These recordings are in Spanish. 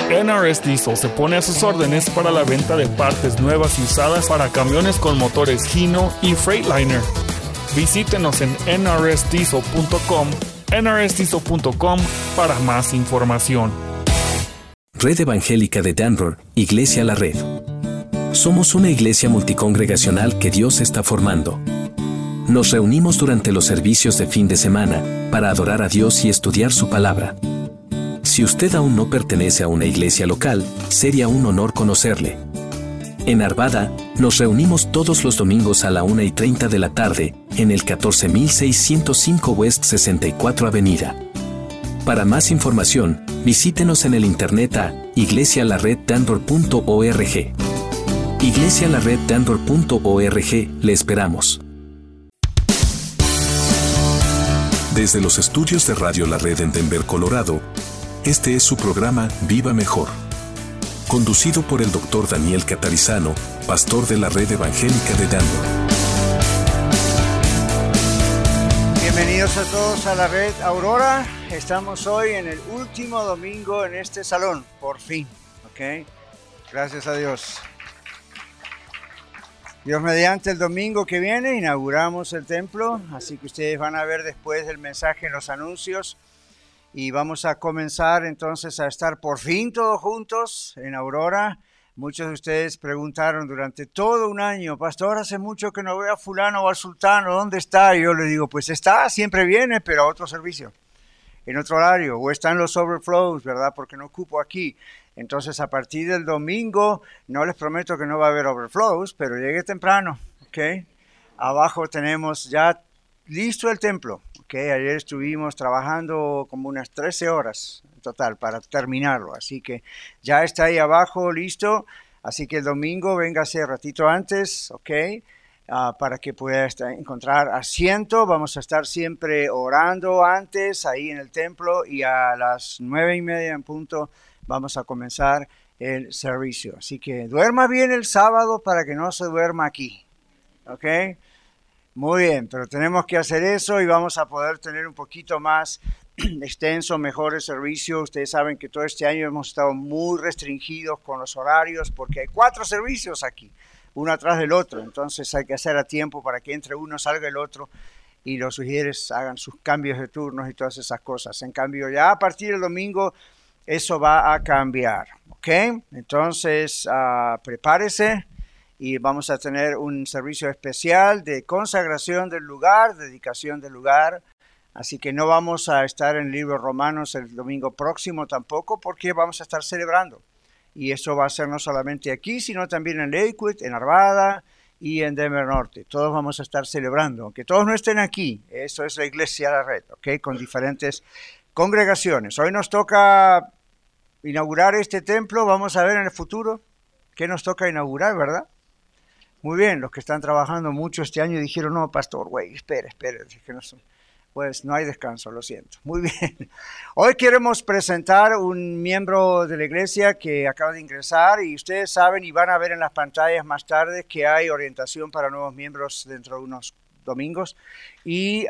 NRS Diesel se pone a sus órdenes para la venta de partes nuevas y usadas para camiones con motores Hino y Freightliner. Visítenos en nrsdiesel.com, nrsdiesel.com para más información. Red Evangélica de Denver, Iglesia La Red. Somos una iglesia multicongregacional que Dios está formando. Nos reunimos durante los servicios de fin de semana para adorar a Dios y estudiar su palabra. Si usted aún no pertenece a una iglesia local, sería un honor conocerle. En Arvada, nos reunimos todos los domingos a la 1:30 de la tarde, en el 14605 West 64 Avenida. Para más información, visítenos en el internet a iglesialareddenver.org. iglesialareddenver.org, le esperamos. Desde los estudios de Radio La Red en Denver, Colorado, este es su programa Viva Mejor, conducido por el Dr. Daniel Catarizano, pastor de la Red Evangélica de Denver. Bienvenidos a todos a la Red Aurora. Estamos hoy en el último domingo en este salón, por fin, ¿ok? Gracias a Dios. Dios mediante, el domingo que viene inauguramos el templo, así que ustedes van a ver después el mensaje en los anuncios. Y vamos a comenzar entonces a estar por fin todos juntos en Aurora. Muchos de ustedes preguntaron durante todo un año, pastor, hace mucho que no veo a fulano o al sultano, ¿dónde está? Y yo le digo, pues está, siempre viene, pero a otro servicio, en otro horario, o está en los overflows, ¿verdad? Porque no ocupo aquí. Entonces a partir del domingo, no les prometo que no va a haber overflows, pero llegue temprano, ¿ok? Abajo tenemos ya listo el templo. Ayer estuvimos trabajando como unas 13 horas en total para terminarlo, así que ya está ahí abajo listo, así que el domingo véngase ratito antes, para que pueda encontrar asiento. Vamos a estar siempre orando antes ahí en el templo y a las 9:30 en punto vamos a comenzar el servicio, así que duerma bien el sábado para que no se duerma aquí, ¿ok? Muy bien, pero tenemos que hacer eso y vamos a poder tener un poquito más extenso, mejores servicios. Ustedes saben que todo este año hemos estado muy restringidos con los horarios porque hay 4 servicios aquí, uno atrás del otro. Entonces hay que hacer a tiempo para que entre uno, salga el otro y los sugieres hagan sus cambios de turnos y todas esas cosas. En cambio, ya a partir del domingo eso va a cambiar, ¿ok? Entonces, prepárese. Y vamos a tener un servicio especial de consagración del lugar, dedicación del lugar. Así que no vamos a estar en el libro de Romanos el domingo próximo tampoco, porque vamos a estar celebrando. Y eso va a ser no solamente aquí, sino también en Lakewood, en Arvada y en Denver Norte. Todos vamos a estar celebrando, aunque todos no estén aquí. Eso es la Iglesia La Red, ¿ok? Con diferentes congregaciones. Hoy nos toca inaugurar este templo. Vamos a ver en el futuro qué nos toca inaugurar, ¿verdad? Muy bien, los que están trabajando mucho este año dijeron, no, pastor, espere, que pues no hay descanso, lo siento. Muy bien, hoy queremos presentar un miembro de la iglesia que acaba de ingresar y ustedes saben y van a ver en las pantallas más tarde que hay orientación para nuevos miembros dentro de unos domingos y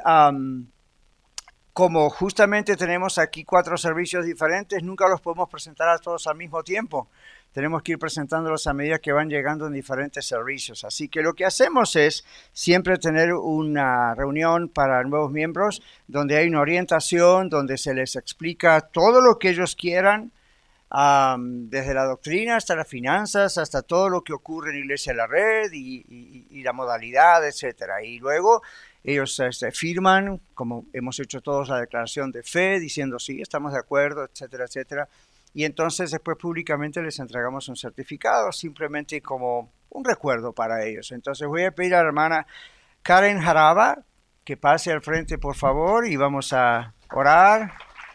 como justamente tenemos aquí 4 servicios diferentes, nunca los podemos presentar a todos al mismo tiempo. Tenemos que ir presentándolos a medida que van llegando en diferentes servicios. Así que lo que hacemos es siempre tener una reunión para nuevos miembros donde hay una orientación, donde se les explica todo lo que ellos quieran, desde la doctrina hasta las finanzas, hasta todo lo que ocurre en Iglesia La Red y la modalidad, etcétera. Y luego ellos firman, como hemos hecho todos, la declaración de fe, diciendo sí, estamos de acuerdo, etcétera, etcétera. Y entonces después públicamente les entregamos un certificado, simplemente como un recuerdo para ellos. Entonces voy a pedir a la hermana Karen Jaraba que pase al frente, por favor, y vamos a orar.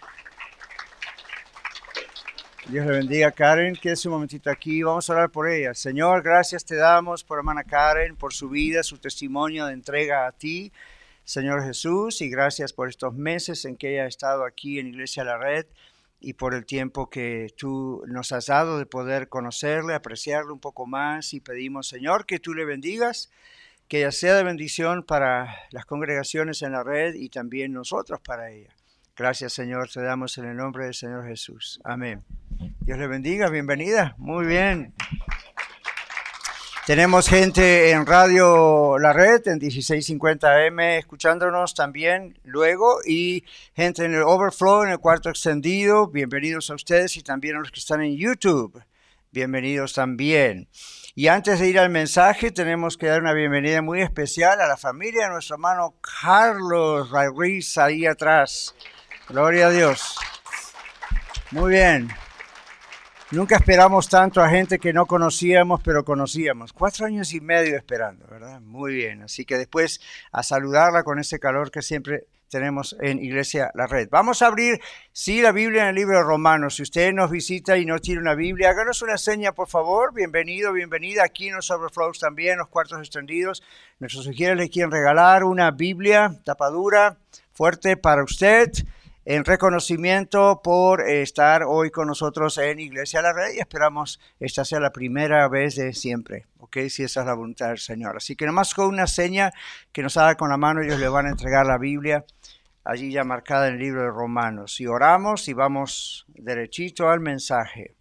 Dios le bendiga, Karen. Quédese un momentito aquí. Vamos a orar por ella. Señor, gracias te damos por hermana Karen, por su vida, su testimonio de entrega a ti, Señor Jesús, y gracias por estos meses en que ella ha estado aquí en Iglesia La Red y por el tiempo que tú nos has dado de poder conocerle, apreciarle un poco más, y pedimos, Señor, que tú le bendigas, que ella sea de bendición para las congregaciones en la red y también nosotros para ella. Gracias, Señor, te damos en el nombre del Señor Jesús. Amén. Dios le bendiga, bienvenida. Muy bien. Tenemos gente en Radio La Red, en 1650M, escuchándonos también luego, y gente en el Overflow, en el cuarto extendido. Bienvenidos a ustedes y también a los que están en YouTube. Bienvenidos también. Y antes de ir al mensaje, tenemos que dar una bienvenida muy especial a la familia de nuestro hermano Carlos Ruiz ahí atrás. Gloria a Dios. Muy bien. Nunca esperamos tanto a gente que no conocíamos, pero conocíamos. 4 años y medio esperando, ¿verdad? Muy bien. Así que después a saludarla con ese calor que siempre tenemos en Iglesia La Red. Vamos a abrir, sí, la Biblia en el libro de Romanos. Si usted nos visita y no tiene una Biblia, háganos una seña, por favor. Bienvenido, bienvenida. Aquí en los Overflows también, los cuartos extendidos. Nuestros sugieres le quieren regalar una Biblia tapadura fuerte para usted, en reconocimiento por estar hoy con nosotros en Iglesia La Red, y esperamos esta sea la primera vez de siempre, ¿ok? Si esa es la voluntad del Señor. Así que nomás con una seña que nos haga con la mano, ellos le van a entregar la Biblia, allí ya marcada en el libro de Romanos. Y oramos y vamos derechito al mensaje.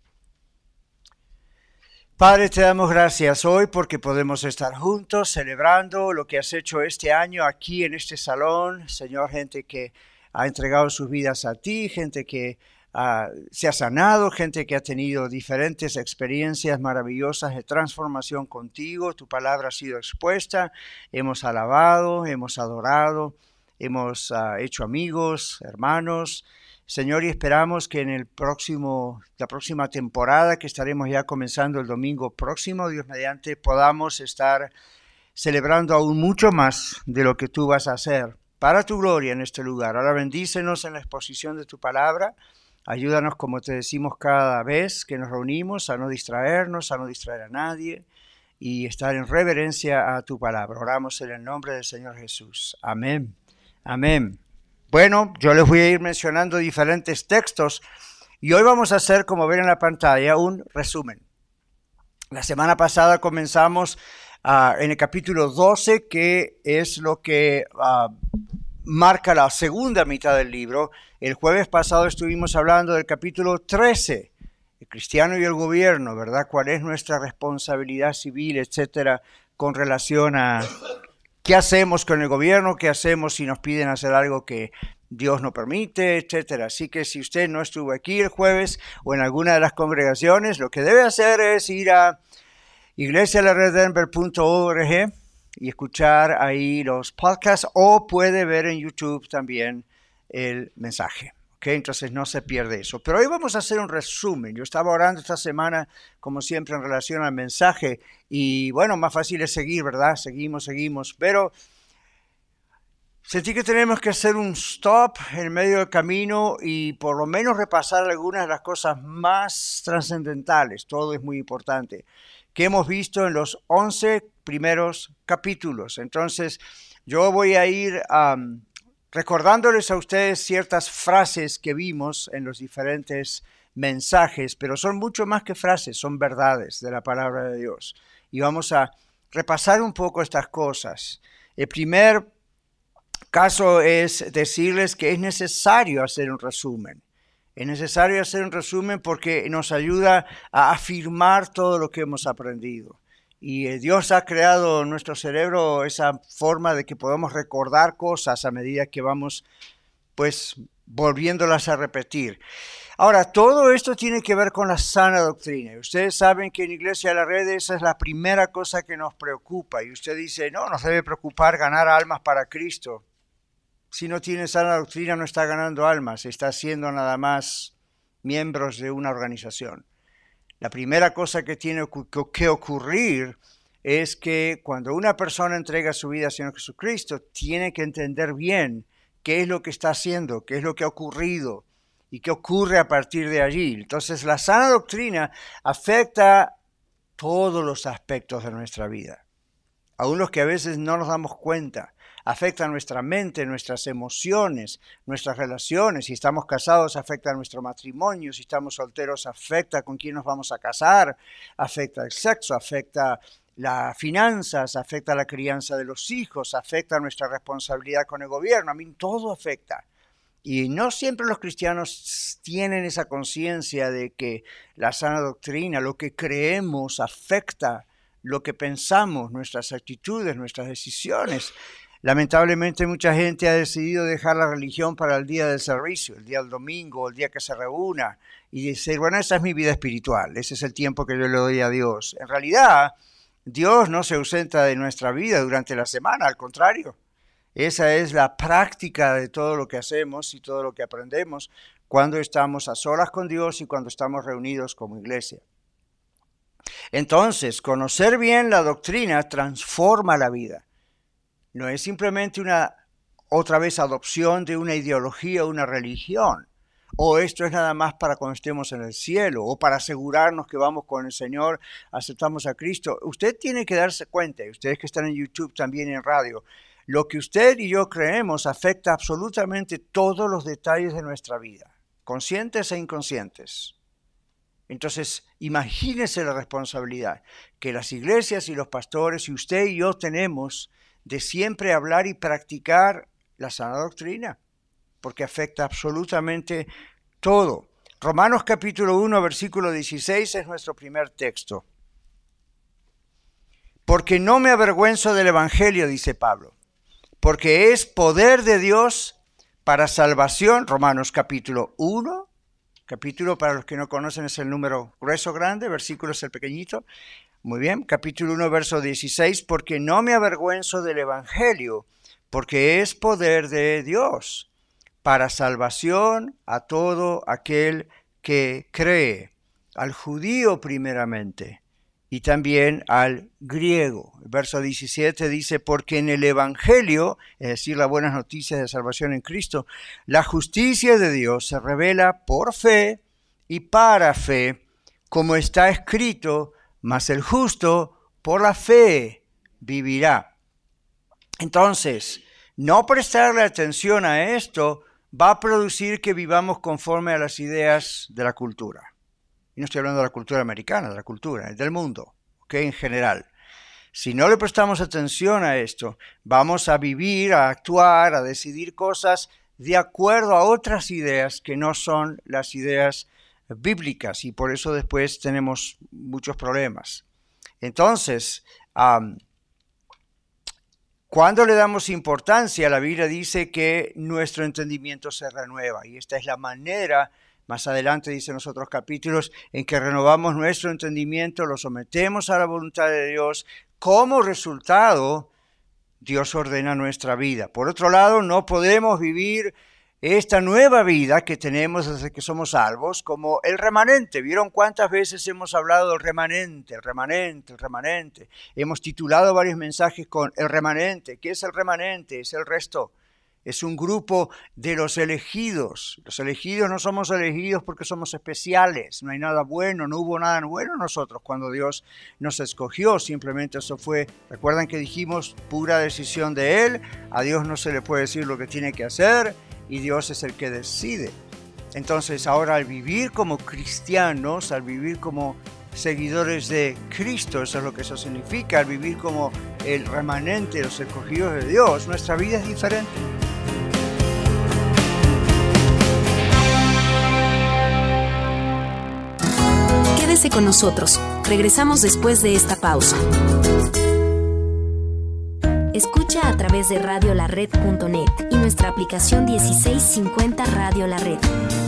Padre, te damos gracias hoy porque podemos estar juntos celebrando lo que has hecho este año aquí en este salón. Señor, gente que ha entregado sus vidas a ti, gente que se ha sanado, gente que ha tenido diferentes experiencias maravillosas de transformación contigo. Tu palabra ha sido expuesta, hemos alabado, hemos adorado, hemos hecho amigos, hermanos. Señor, y esperamos que en la próxima temporada, que estaremos ya comenzando el domingo próximo, Dios mediante, podamos estar celebrando aún mucho más de lo que tú vas a hacer para tu gloria en este lugar. Ahora bendícenos en la exposición de tu palabra. Ayúdanos, como te decimos cada vez que nos reunimos, a no distraernos, a no distraer a nadie y estar en reverencia a tu palabra. Oramos en el nombre del Señor Jesús. Amén. Amén. Bueno, yo les voy a ir mencionando diferentes textos y hoy vamos a hacer, como ven en la pantalla, un resumen. La semana pasada comenzamos en el capítulo 12, que es lo que marca la segunda mitad del libro. El jueves pasado estuvimos hablando del capítulo 13, el cristiano y el gobierno, ¿verdad? ¿Cuál es nuestra responsabilidad civil, etcétera, con relación a qué hacemos con el gobierno, qué hacemos si nos piden hacer algo que Dios no permite, etcétera? Así que si usted no estuvo aquí el jueves o en alguna de las congregaciones, lo que debe hacer es ir a iglesialareddenver.org y escuchar ahí los podcasts, o puede ver en YouTube también el mensaje. ¿Okay? Entonces no se pierde eso. Pero hoy vamos a hacer un resumen. Yo estaba orando esta semana, como siempre, en relación al mensaje. Y bueno, más fácil es seguir, ¿verdad? Seguimos. Pero sentí que tenemos que hacer un stop en medio del camino y por lo menos repasar algunas de las cosas más trascendentales. Todo es muy importante, que hemos visto en los 11 primeros capítulos. Entonces, yo voy a ir recordándoles a ustedes ciertas frases que vimos en los diferentes mensajes, pero son mucho más que frases, son verdades de la palabra de Dios. Y vamos a repasar un poco estas cosas. El primer caso es decirles que es necesario hacer un resumen. Es necesario hacer un resumen porque nos ayuda a afirmar todo lo que hemos aprendido. Y Dios ha creado en nuestro cerebro esa forma de que podamos recordar cosas a medida que vamos, pues, volviéndolas a repetir. Ahora, todo esto tiene que ver con la sana doctrina. Ustedes saben que en Iglesia La Red esa es la primera cosa que nos preocupa. Y usted dice, no, nos debe preocupar ganar almas para Cristo. Si no tiene sana doctrina, no está ganando almas, está siendo nada más miembros de una organización. La primera cosa que tiene que ocurrir es que cuando una persona entrega su vida al Señor Jesucristo, tiene que entender bien qué es lo que está haciendo, qué es lo que ha ocurrido y qué ocurre a partir de allí. Entonces, la sana doctrina afecta todos los aspectos de nuestra vida, aun los que a veces no nos damos cuenta. Afecta nuestra mente, nuestras emociones, nuestras relaciones. Si estamos casados, afecta nuestro matrimonio. Si estamos solteros, afecta con quién nos vamos a casar. Afecta el sexo, afecta las finanzas, afecta la crianza de los hijos, afecta nuestra responsabilidad con el gobierno. Todo afecta. Y no siempre los cristianos tienen esa conciencia de que la sana doctrina, lo que creemos, afecta lo que pensamos, nuestras actitudes, nuestras decisiones. Lamentablemente mucha gente ha decidido dejar la religión para el día del servicio, el día del domingo, el día que se reúna, y decir, bueno, esa es mi vida espiritual, ese es el tiempo que yo le doy a Dios. En realidad, Dios no se ausenta de nuestra vida durante la semana, al contrario. Esa es la práctica de todo lo que hacemos y todo lo que aprendemos cuando estamos a solas con Dios y cuando estamos reunidos como iglesia. Entonces, conocer bien la doctrina transforma la vida. No es simplemente una, otra vez, adopción de una ideología o una religión. O esto es nada más para cuando estemos en el cielo, o para asegurarnos que vamos con el Señor, aceptamos a Cristo. Usted tiene que darse cuenta, y ustedes que están en YouTube también en radio, lo que usted y yo creemos afecta absolutamente todos los detalles de nuestra vida, conscientes e inconscientes. Entonces, imagínese la responsabilidad que las iglesias y los pastores y usted y yo tenemos de siempre hablar y practicar la sana doctrina, porque afecta absolutamente todo. Romanos capítulo 1, versículo 16 es nuestro primer texto. Porque no me avergüenzo del evangelio, dice Pablo, porque es poder de Dios para salvación. Romanos capítulo 1, capítulo para los que no conocen es el número grueso grande, versículo es el pequeñito. Muy bien, capítulo 1, verso 16, porque no me avergüenzo del evangelio, porque es poder de Dios para salvación a todo aquel que cree, al judío primeramente y también al griego. El verso 17 dice, porque en el evangelio, es decir, las buenas noticias de salvación en Cristo, la justicia de Dios se revela por fe y para fe, como está escrito, mas el justo por la fe vivirá. Entonces, no prestarle atención a esto va a producir que vivamos conforme a las ideas de la cultura. Y no estoy hablando de la cultura americana, de la cultura, del mundo, ¿ok? En general. Si no le prestamos atención a esto, vamos a vivir, a actuar, a decidir cosas de acuerdo a otras ideas que no son las ideas bíblicas, y por eso después tenemos muchos problemas. Entonces, cuando le damos importancia, la Biblia dice que nuestro entendimiento se renueva, y esta es la manera, más adelante dice en los otros capítulos, en que renovamos nuestro entendimiento, lo sometemos a la voluntad de Dios. Como resultado, Dios ordena nuestra vida. Por otro lado, no podemos vivir esta nueva vida que tenemos desde que somos salvos como el remanente. ¿Vieron cuántas veces hemos hablado del remanente, el remanente, el remanente? Hemos titulado varios mensajes con el remanente. ¿Qué es el remanente? Es el resto. Es un grupo de los elegidos. Los elegidos no somos elegidos porque somos especiales. No hay nada bueno, no hubo nada bueno en nosotros cuando Dios nos escogió. Simplemente eso fue, recuerdan que dijimos, pura decisión de Él. A Dios no se le puede decir lo que tiene que hacer y Dios es el que decide. Entonces ahora al vivir como cristianos, al vivir como seguidores de Cristo, eso es lo que eso significa, al vivir como el remanente, los escogidos de Dios, nuestra vida es diferente. Quédese con nosotros. Regresamos después de esta pausa. Escucha a través de radiolared.net y nuestra aplicación 1650 Radio La Red.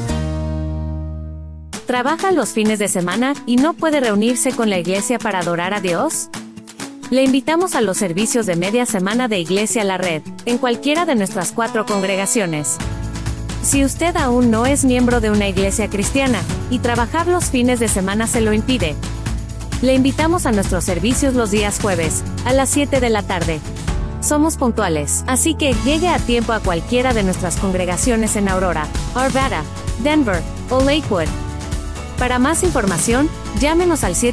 ¿Trabaja los fines de semana y no puede reunirse con la iglesia para adorar a Dios? Le invitamos a los servicios de media semana de Iglesia La Red, en cualquiera de nuestras 4 congregaciones. Si usted aún no es miembro de una iglesia cristiana, y trabajar los fines de semana se lo impide, le invitamos a nuestros servicios los días jueves, a las 7 de la tarde. Somos puntuales, así que llegue a tiempo a cualquiera de nuestras congregaciones en Aurora, Arvada, Denver o Lakewood. Para más información, llámenos al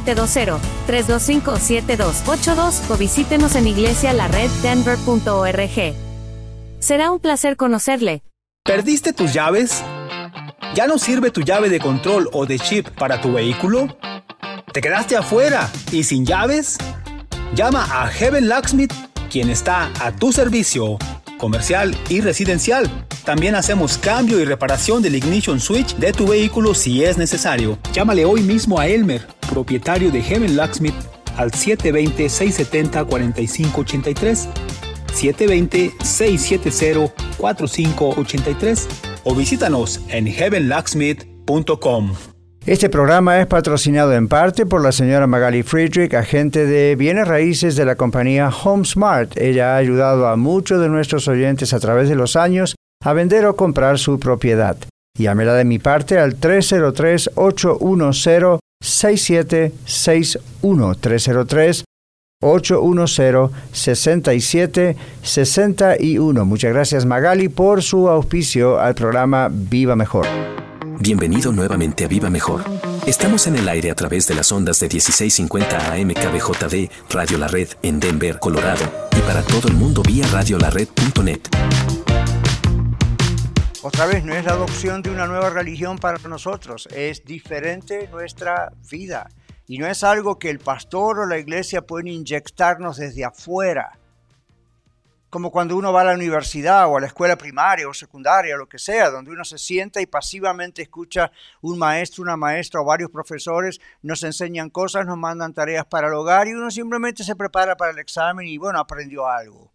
720-325-7282 o visítenos en iglesialareddenver.org. Será un placer conocerle. ¿Perdiste tus llaves? ¿Ya no sirve tu llave de control o de chip para tu vehículo? ¿Te quedaste afuera y sin llaves? Llama a Heaven Locksmith, quien está a tu servicio, comercial y residencial. También hacemos cambio y reparación del ignition switch de tu vehículo si es necesario. Llámale hoy mismo a Elmer, propietario de Heaven Locksmith, al 720-670-4583, 720-670-4583 o visítanos en heavenlocksmith.com. Este programa es patrocinado en parte por la señora Magali Friedrich, agente de bienes raíces de la compañía HomeSmart. Ella ha ayudado a muchos de nuestros oyentes a través de los años a vender o comprar su propiedad. Llámela de mi parte al 303-810-6761. 303-810-6761. Muchas gracias, Magali, por su auspicio al programa Viva Mejor. Bienvenido nuevamente a Viva Mejor. Estamos en el aire a través de las ondas de 1650 AM KBJD, Radio La Red en Denver, Colorado, y para todo el mundo vía radiolared.net. Otra vez, no es la adopción de una nueva religión para nosotros, es diferente nuestra vida. Y no es algo que el pastor o la iglesia pueden inyectarnos desde afuera. Como cuando uno va a la universidad o a la escuela primaria o secundaria, lo que sea, donde uno se sienta y pasivamente escucha un maestro, una maestra o varios profesores, nos enseñan cosas, nos mandan tareas para el hogar y uno simplemente se prepara para el examen y bueno, aprendió algo.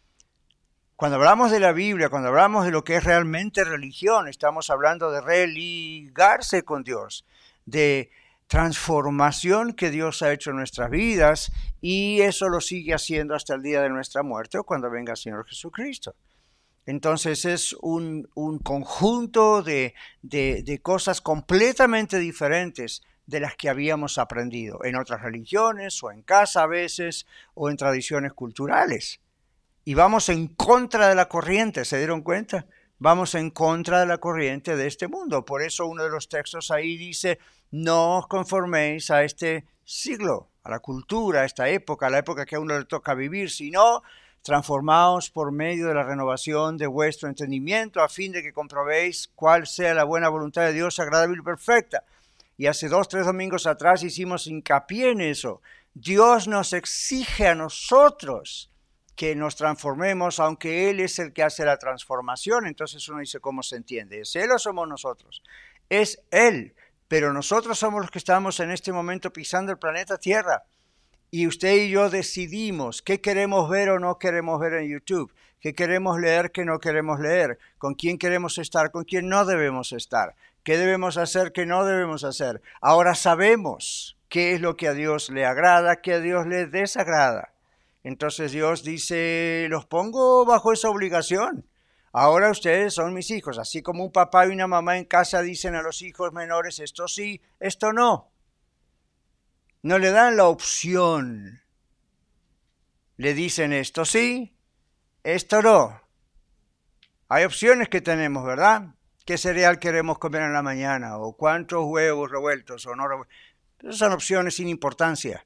Cuando hablamos de la Biblia, cuando hablamos de lo que es realmente religión, estamos hablando de religarse con Dios, de transformación que Dios ha hecho en nuestras vidas y eso lo sigue haciendo hasta el día de nuestra muerte o cuando venga el Señor Jesucristo. Entonces es un conjunto de cosas completamente diferentes de las que habíamos aprendido en otras religiones o en casa a veces o en tradiciones culturales. Y vamos en contra de la corriente, ¿se dieron cuenta? Vamos en contra de la corriente de este mundo. Por eso uno de los textos ahí dice: no os conforméis a este siglo, a la cultura, a esta época, a la época que a uno le toca vivir, sino transformaos por medio de la renovación de vuestro entendimiento, a fin de que comprobéis cuál sea la buena voluntad de Dios, agradable y perfecta. Y hace 2-3 domingos atrás hicimos hincapié en eso. Dios nos exige a nosotros que nos transformemos, aunque Él es el que hace la transformación. Entonces uno dice, ¿cómo se entiende? ¿Es Él o somos nosotros? Es Él. Pero nosotros somos los que estamos en este momento pisando el planeta Tierra. Y usted y yo decidimos qué queremos ver o no queremos ver en YouTube, qué queremos leer, qué no queremos leer, con quién queremos estar, con quién no debemos estar, qué debemos hacer, qué no debemos hacer. Ahora sabemos qué es lo que a Dios le agrada, qué a Dios le desagrada. Entonces Dios dice, los pongo bajo esa obligación. Ahora ustedes son mis hijos, así como un papá y una mamá en casa dicen a los hijos menores, esto sí, esto no. No le dan la opción. Le dicen esto sí, esto no. Hay opciones que tenemos, ¿verdad? ¿Qué cereal queremos comer en la mañana? ¿O cuántos huevos revueltos o no revueltos? Esas son opciones sin importancia.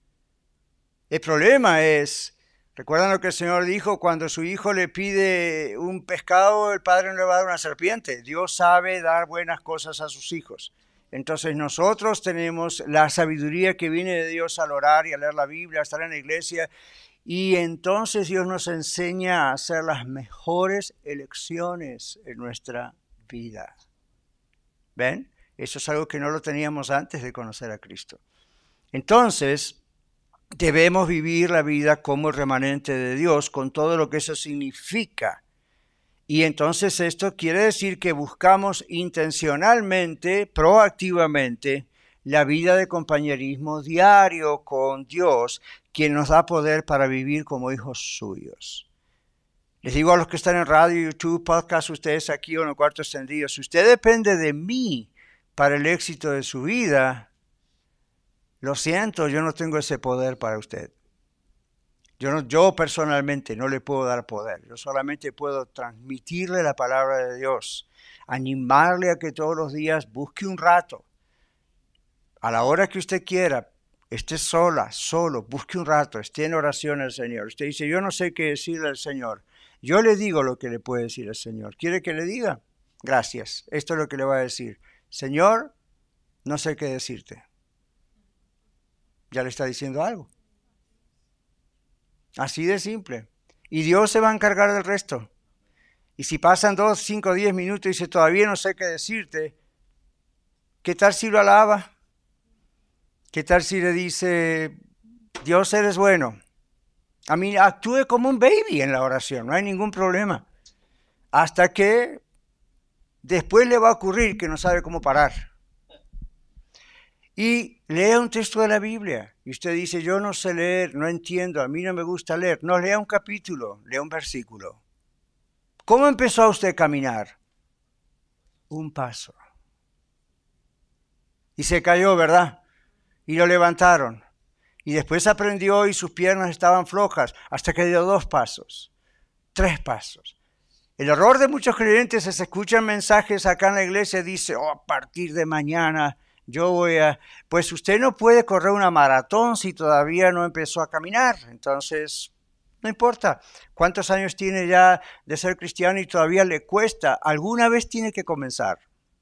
El problema es, ¿recuerdan lo que el Señor dijo? Cuando su hijo le pide un pescado, el padre no le va a dar una serpiente. Dios sabe dar buenas cosas a sus hijos. Entonces nosotros tenemos la sabiduría que viene de Dios al orar y a leer la Biblia, a estar en la iglesia. Y entonces Dios nos enseña a hacer las mejores elecciones en nuestra vida. ¿Ven? Eso es algo que no lo teníamos antes de conocer a Cristo. Entonces, debemos vivir la vida como el remanente de Dios, con todo lo que eso significa. Y entonces esto quiere decir que buscamos intencionalmente, proactivamente, la vida de compañerismo diario con Dios, quien nos da poder para vivir como hijos suyos. Les digo a los que están en radio, YouTube, podcast, ustedes aquí o en el cuarto extendido, si usted depende de mí para el éxito de su vida, lo siento, yo no tengo ese poder para usted. Yo personalmente no le puedo dar poder. Yo solamente puedo transmitirle la palabra de Dios, animarle a que todos los días busque un rato, a la hora que usted quiera, esté solo, busque un rato, esté en oración al Señor. Usted dice, yo no sé qué decirle al Señor. Yo le digo lo que le puede decir al Señor. ¿Quiere que le diga? Gracias. Esto es lo que le va a decir. Señor, no sé qué decirte. Ya le está diciendo algo. Así de simple. Y Dios se va a encargar del resto. Y si pasan 2, 5, 10 minutos y dice, todavía no sé qué decirte, ¿qué tal si lo alaba? ¿Qué tal si le dice, Dios eres bueno? A mí actúe como un baby en la oración, no hay ningún problema. Hasta que después le va a ocurrir que no sabe cómo parar. Y lea un texto de la Biblia. Y usted dice, yo no sé leer, no entiendo, a mí no me gusta leer. No, lea un capítulo, lea un versículo. ¿Cómo empezó usted a caminar? Un paso. Y se cayó, ¿verdad? Y lo levantaron. Y después aprendió y sus piernas estaban flojas hasta que dio 2 pasos, 3 pasos. El error de muchos creyentes es escuchan mensajes acá en la iglesia y dice, a partir de mañana yo voy a... Pues usted no puede correr una maratón si todavía no empezó a caminar. Entonces, no importa cuántos años tiene ya de ser cristiano y todavía le cuesta. Alguna vez tiene que comenzar.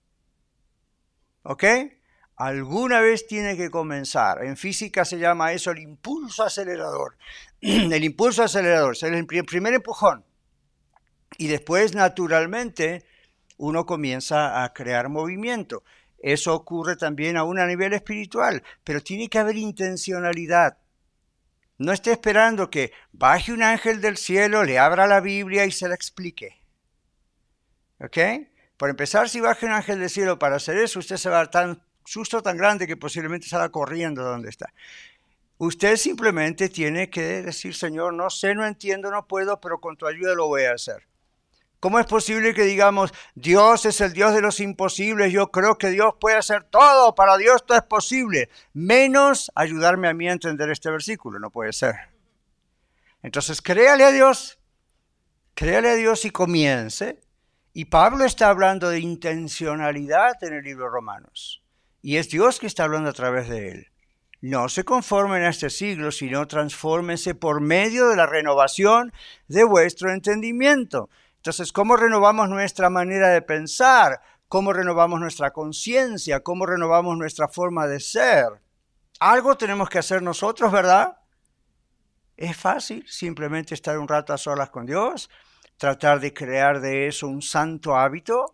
¿Ok? Alguna vez tiene que comenzar. En física se llama eso el impulso acelerador. El impulso acelerador es el primer empujón. Y después, naturalmente, uno comienza a crear movimiento. Eso ocurre también aún a nivel espiritual, pero tiene que haber intencionalidad. No esté esperando que baje un ángel del cielo, le abra la Biblia y se la explique. ¿Ok? Por empezar, si baja un ángel del cielo para hacer eso, usted se va a dar tan susto tan grande que posiblemente salga corriendo de donde está. Usted simplemente tiene que decir, Señor, no sé, no entiendo, no puedo, pero con tu ayuda lo voy a hacer. ¿Cómo es posible que digamos, Dios es el Dios de los imposibles? Yo creo que Dios puede hacer todo, para Dios todo es posible, menos ayudarme a mí a entender este versículo, no puede ser. Entonces, créale a Dios y comience. Y Pablo está hablando de intencionalidad en el libro de Romanos. Y es Dios que está hablando a través de él. No se conformen a este siglo, sino transfórmense por medio de la renovación de vuestro entendimiento. Entonces, ¿cómo renovamos nuestra manera de pensar? ¿Cómo renovamos nuestra conciencia? ¿Cómo renovamos nuestra forma de ser? Algo tenemos que hacer nosotros, ¿verdad? Es fácil simplemente estar un rato a solas con Dios, tratar de crear de eso un santo hábito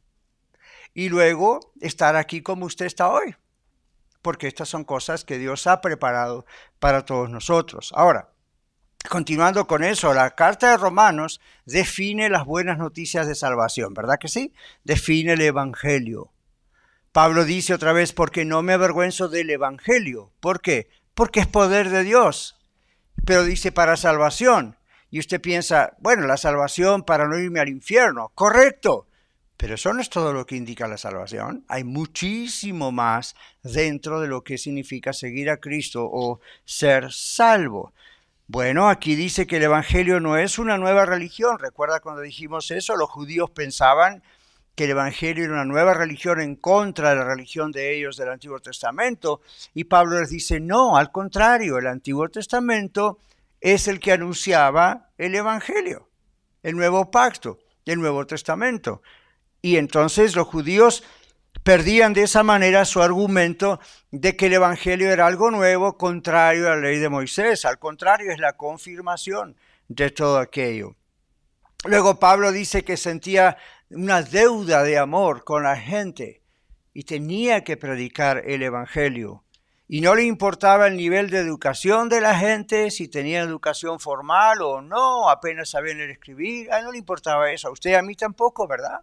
y luego estar aquí como usted está hoy. Porque estas son cosas que Dios ha preparado para todos nosotros. Ahora, continuando con eso, la carta de Romanos define las buenas noticias de salvación, ¿verdad que sí? Define el Evangelio. Pablo dice otra vez, porque no me avergüenzo del Evangelio. ¿Por qué? Porque es poder de Dios. Pero dice para salvación. Y usted piensa, bueno, la salvación para no irme al infierno. Correcto. Pero eso no es todo lo que indica la salvación. Hay muchísimo más dentro de lo que significa seguir a Cristo o ser salvo. Bueno, aquí dice que el Evangelio no es una nueva religión. ¿Recuerda cuando dijimos eso? Los judíos pensaban que el Evangelio era una nueva religión en contra de la religión de ellos del Antiguo Testamento. Y Pablo les dice, no, al contrario, el Antiguo Testamento es el que anunciaba el Evangelio, el Nuevo Pacto, el Nuevo Testamento. Y entonces los judíos perdían de esa manera su argumento de que el Evangelio era algo nuevo, contrario a la ley de Moisés. Al contrario, es la confirmación de todo aquello. Luego Pablo dice que sentía una deuda de amor con la gente y tenía que predicar el Evangelio. Y no le importaba el nivel de educación de la gente, si tenía educación formal o no, apenas sabían leer y escribir. A él no le importaba eso. A usted y a mí tampoco, ¿verdad?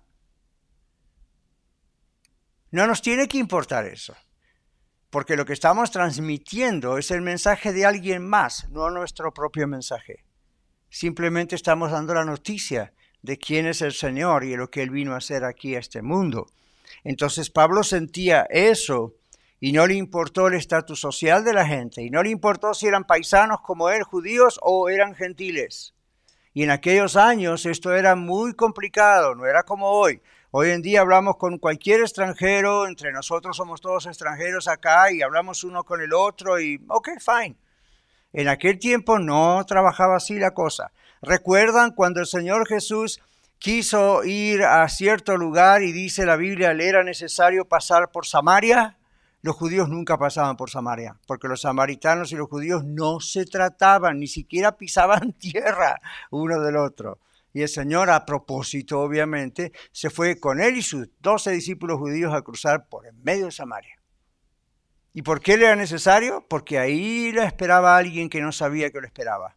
No nos tiene que importar eso, porque lo que estamos transmitiendo es el mensaje de alguien más, no nuestro propio mensaje. Simplemente estamos dando la noticia de quién es el Señor y de lo que Él vino a hacer aquí a este mundo. Entonces Pablo sentía eso y no le importó el estatus social de la gente, y no le importó si eran paisanos como él, judíos, o eran gentiles. Y en aquellos años esto era muy complicado, no era como hoy. Hoy en día hablamos con cualquier extranjero, entre nosotros somos todos extranjeros acá y hablamos uno con el otro y ok, fine. En aquel tiempo no trabajaba así la cosa. ¿Recuerdan cuando el Señor Jesús quiso ir a cierto lugar y dice la Biblia, le era necesario pasar por Samaria? Los judíos nunca pasaban por Samaria, porque los samaritanos y los judíos no se trataban, ni siquiera pisaban tierra uno del otro. Y el Señor, a propósito, obviamente, se fue con él y sus 12 discípulos judíos a cruzar por en medio de Samaria. ¿Y por qué le era necesario? Porque ahí le esperaba alguien que no sabía que lo esperaba.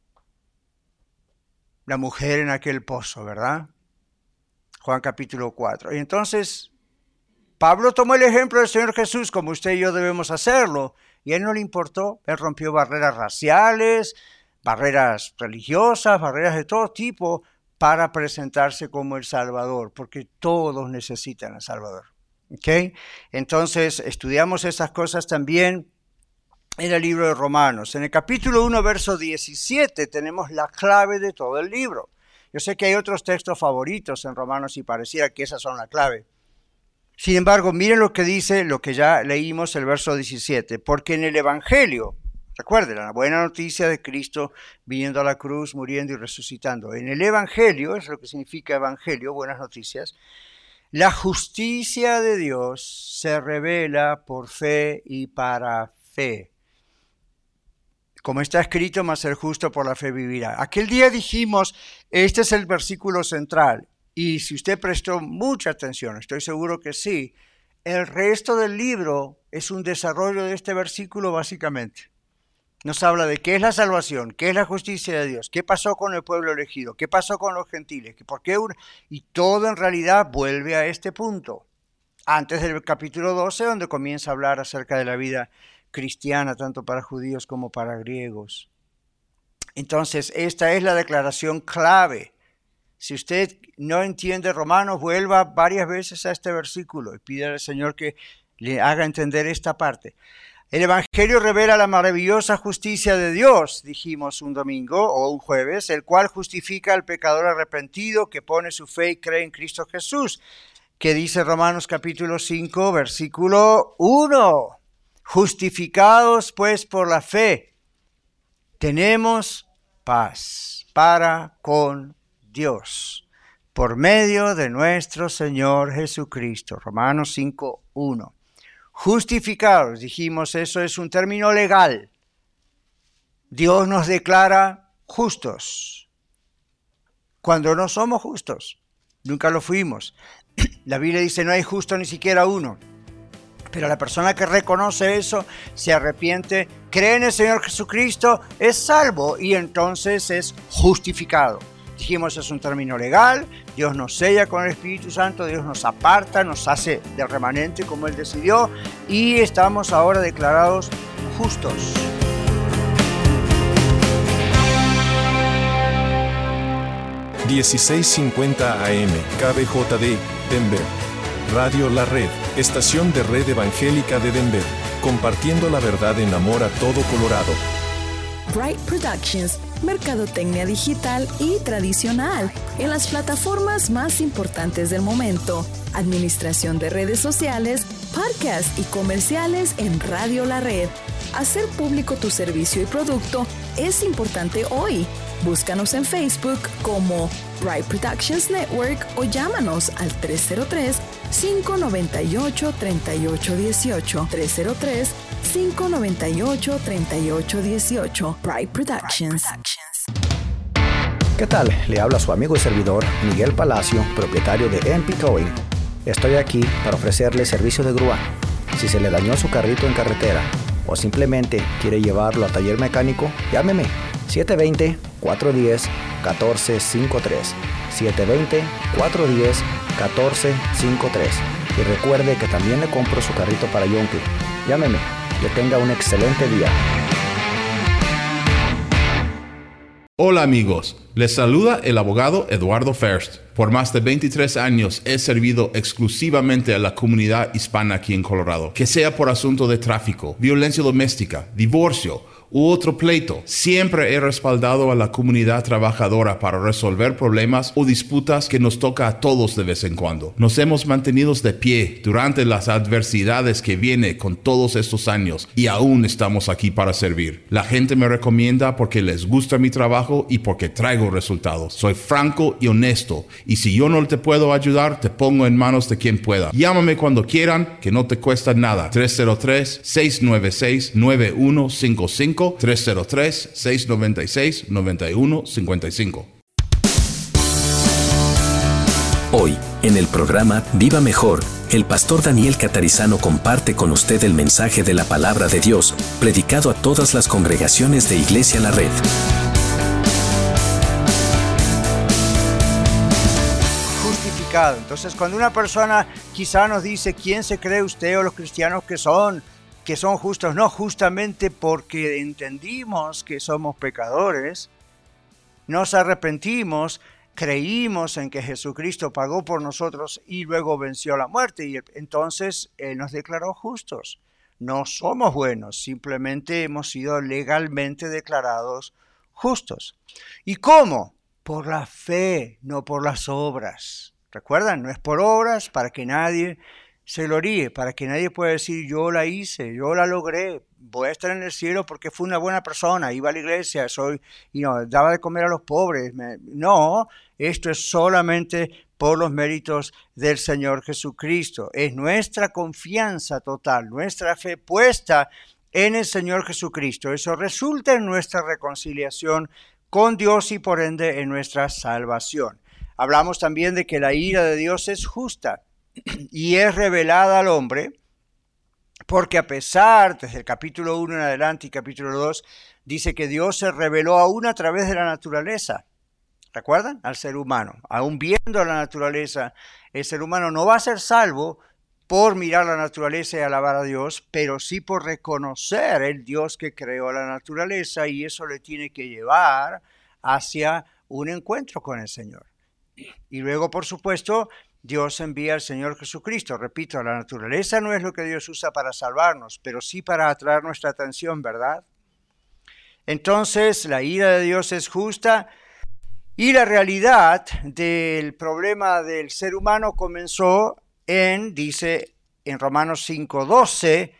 La mujer en aquel pozo, ¿verdad? Juan capítulo 4. Y entonces, Pablo tomó el ejemplo del Señor Jesús, como usted y yo debemos hacerlo, y a él no le importó. Él rompió barreras raciales, barreras religiosas, barreras de todo tipo, para presentarse como el Salvador, porque todos necesitan al Salvador. ¿Okay? Entonces, estudiamos esas cosas también en el libro de Romanos. En el capítulo 1, verso 17, tenemos la clave de todo el libro. Yo sé que hay otros textos favoritos en Romanos y pareciera que esas son la clave. Sin embargo, miren lo que dice, lo que ya leímos, el verso 17. Porque en el Evangelio, recuerden, la buena noticia de Cristo viniendo a la cruz, muriendo y resucitando. En el Evangelio, es lo que significa Evangelio, buenas noticias, la justicia de Dios se revela por fe y para fe. Como está escrito, mas el justo por la fe vivirá. Aquel día dijimos, este es el versículo central. Y si usted prestó mucha atención, estoy seguro que sí, el resto del libro es un desarrollo de este versículo básicamente. Nos habla de qué es la salvación, qué es la justicia de Dios, qué pasó con el pueblo elegido, qué pasó con los gentiles, por qué y todo en realidad vuelve a este punto. Antes del capítulo 12, donde comienza a hablar acerca de la vida cristiana, tanto para judíos como para griegos. Entonces, esta es la declaración clave. Si usted no entiende Romanos, vuelva varias veces a este versículo y pídale al Señor que le haga entender esta parte. El Evangelio revela la maravillosa justicia de Dios, dijimos un domingo o un jueves, el cual justifica al pecador arrepentido que pone su fe y cree en Cristo Jesús, que dice Romanos capítulo 5, versículo 1. Justificados pues por la fe, tenemos paz para con Dios, por medio de nuestro Señor Jesucristo. Romanos 5, 1. Justificados, dijimos, eso es un término legal. Dios nos declara justos, cuando no somos justos. Nunca lo fuimos. La Biblia dice, no hay justo ni siquiera uno. Pero la persona que reconoce eso, se arrepiente, cree en el Señor Jesucristo, es salvo y entonces es justificado. Dijimos, es un término legal, Dios nos sella con el Espíritu Santo, Dios nos aparta, nos hace del remanente como Él decidió y estamos ahora declarados justos. $16:50 AM, KBJD, Denver. Radio La Red, estación de Red Evangélica de Denver, compartiendo la verdad en amor a todo Colorado. Bright Productions, mercadotecnia digital y tradicional en las plataformas más importantes del momento, administración de redes sociales, podcasts y comerciales en Radio La Red. Hacer público tu servicio y producto es importante hoy. Búscanos en Facebook como Bright Productions Network o llámanos al 303-598-3818. 303-598-3818. Bright Productions. ¿Qué tal? Le habla su amigo y servidor Miguel Palacio, propietario de MP Towing. Estoy aquí para ofrecerle servicio de grúa. Si se le dañó su carrito en carretera o simplemente quiere llevarlo a taller mecánico, llámeme 720-410-1453. 720-410-1453. Y recuerde que también le compro su carrito para Yonke. Llámeme. Que tenga un excelente día. Hola amigos, les saluda el abogado Eduardo First. Por más de 23 años he servido exclusivamente a la comunidad hispana aquí en Colorado. Que sea por asunto de tráfico, violencia doméstica, divorcio u otro pleito, siempre he respaldado a la comunidad trabajadora para resolver problemas o disputas que nos toca a todos de vez en cuando. Nos hemos mantenido de pie durante las adversidades que viene con todos estos años y aún estamos aquí para servir. La gente me recomienda porque les gusta mi trabajo y porque traigo resultados. Soy franco y honesto y si yo no te puedo ayudar, te pongo en manos de quien pueda. Llámame cuando quieran, que no te cuesta nada. 303-696-9155 303-696-9155. En el programa Viva Mejor, el pastor Daniel Catarizano comparte con usted el mensaje de la palabra de Dios, predicado a todas las congregaciones de Iglesia La Red. Justificado. Entonces, cuando una persona quizá nos dice, ¿quién se cree usted o los cristianos que son justos? No, justamente porque entendimos que somos pecadores, nos arrepentimos, creímos en que Jesucristo pagó por nosotros y luego venció la muerte, y entonces Él nos declaró justos. No somos buenos, simplemente hemos sido legalmente declarados justos. ¿Y cómo? Por la fe, no por las obras. ¿Recuerdan? No es por obras para que nadie se gloríe, para que nadie pueda decir, yo la hice, yo la logré, voy a estar en el cielo porque fui una buena persona, iba a la iglesia, daba de comer a los pobres. No, esto es solamente por los méritos del Señor Jesucristo. Es nuestra confianza total, nuestra fe puesta en el Señor Jesucristo. Eso resulta en nuestra reconciliación con Dios y por ende en nuestra salvación. Hablamos también de que la ira de Dios es justa y es revelada al hombre, porque a pesar, desde el capítulo 1 en adelante y capítulo 2, dice que Dios se reveló aún a través de la naturaleza. ¿Recuerdan? Al ser humano. Aún viendo la naturaleza, el ser humano no va a ser salvo por mirar la naturaleza y alabar a Dios, pero sí por reconocer el Dios que creó la naturaleza, y eso le tiene que llevar hacia un encuentro con el Señor. Y luego, por supuesto, Dios envía al Señor Jesucristo. Repito, la naturaleza no es lo que Dios usa para salvarnos, pero sí para atraer nuestra atención, ¿verdad? Entonces, la ira de Dios es justa, y la realidad del problema del ser humano comenzó dice en Romanos 5:12,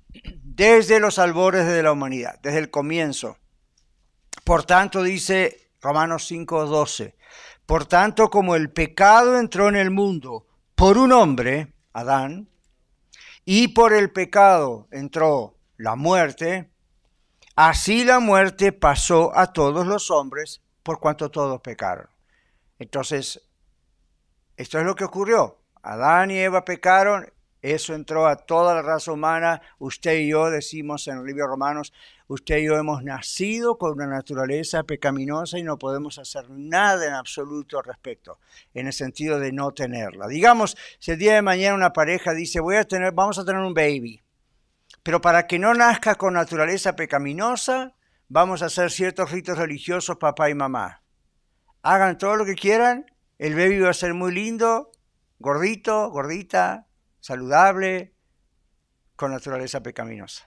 desde los albores de la humanidad, desde el comienzo. Por tanto, dice Romanos 5:12, por tanto, como el pecado entró en el mundo por un hombre, Adán, y por el pecado entró la muerte, así la muerte pasó a todos los hombres por cuanto todos pecaron. Entonces, esto es lo que ocurrió. Adán y Eva pecaron, eso entró a toda la raza humana. Usted y yo, decimos en el libro de Romanos, usted y yo hemos nacido con una naturaleza pecaminosa y no podemos hacer nada en absoluto al respecto, en el sentido de no tenerla. Digamos, si el día de mañana una pareja dice, vamos a tener un baby, pero para que no nazca con naturaleza pecaminosa, vamos a hacer ciertos ritos religiosos, papá y mamá. Hagan todo lo que quieran, el baby va a ser muy lindo, gordito, gordita, saludable, con naturaleza pecaminosa.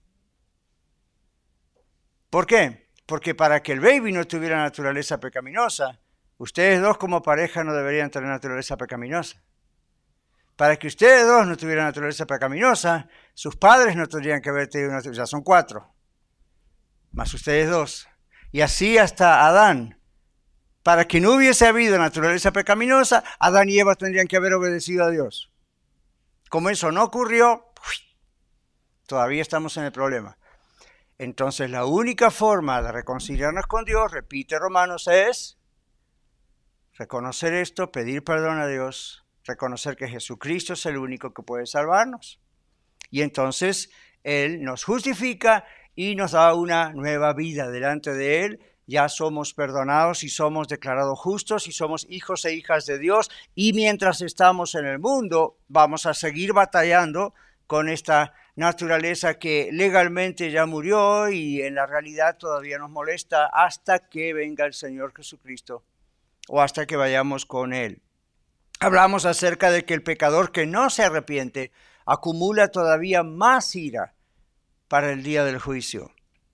¿Por qué? Porque para que el baby no tuviera naturaleza pecaminosa, ustedes dos como pareja no deberían tener naturaleza pecaminosa. Para que ustedes dos no tuvieran naturaleza pecaminosa, sus padres no tendrían que haber tenido naturaleza, ya son 4, más ustedes 2. Y así hasta Adán. Para que no hubiese habido naturaleza pecaminosa, Adán y Eva tendrían que haber obedecido a Dios. Como eso no ocurrió, todavía estamos en el problema. Entonces la única forma de reconciliarnos con Dios, repite Romanos, es reconocer esto, pedir perdón a Dios, reconocer que Jesucristo es el único que puede salvarnos. Y entonces Él nos justifica y nos da una nueva vida delante de Él. Ya somos perdonados y somos declarados justos y somos hijos e hijas de Dios. Y mientras estamos en el mundo, vamos a seguir batallando con esta naturaleza que legalmente ya murió y en la realidad todavía nos molesta hasta que venga el Señor Jesucristo o hasta que vayamos con Él. Hablamos acerca de que el pecador que no se arrepiente acumula todavía más ira para el día del juicio.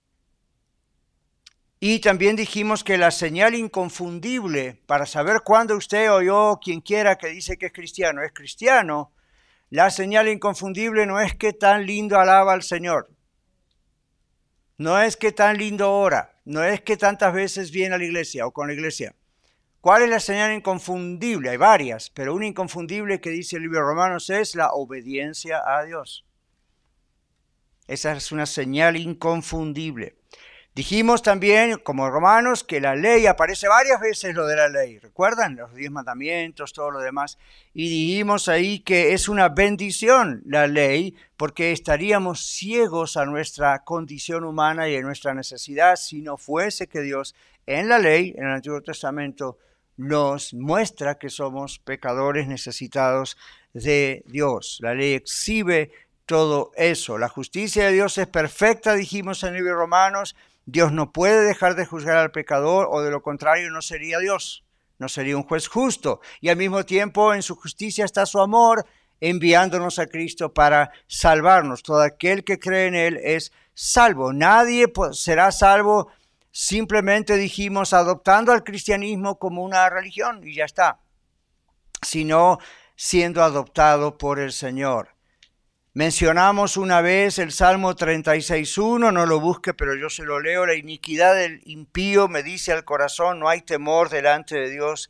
Y también dijimos que la señal inconfundible para saber cuándo usted o yo, quien quiera que dice que es cristiano, la señal inconfundible no es que tan lindo alaba al Señor, no es que tan lindo ora, no es que tantas veces viene a la iglesia o con la iglesia. ¿Cuál es la señal inconfundible? Hay varias, pero una inconfundible que dice el libro de Romanos es la obediencia a Dios. Esa es una señal inconfundible. Dijimos también, como Romanos, que la ley aparece varias veces lo de la ley. ¿Recuerdan? Los 10 mandamientos, todo lo demás. Y dijimos ahí que es una bendición la ley porque estaríamos ciegos a nuestra condición humana y a nuestra necesidad si no fuese que Dios en la ley, en el Antiguo Testamento, nos muestra que somos pecadores necesitados de Dios. La ley exhibe todo eso. La justicia de Dios es perfecta, dijimos en el libro de Romanos. Dios no puede dejar de juzgar al pecador o de lo contrario no sería Dios, no sería un juez justo. Y al mismo tiempo en su justicia está su amor enviándonos a Cristo para salvarnos. Todo aquel que cree en Él es salvo. Nadie será salvo simplemente, dijimos, adoptando al cristianismo como una religión y ya está, sino siendo adoptado por el Señor. Mencionamos una vez el Salmo 36:1, no lo busque, pero yo se lo leo. La iniquidad del impío me dice al corazón, no hay temor delante de Dios,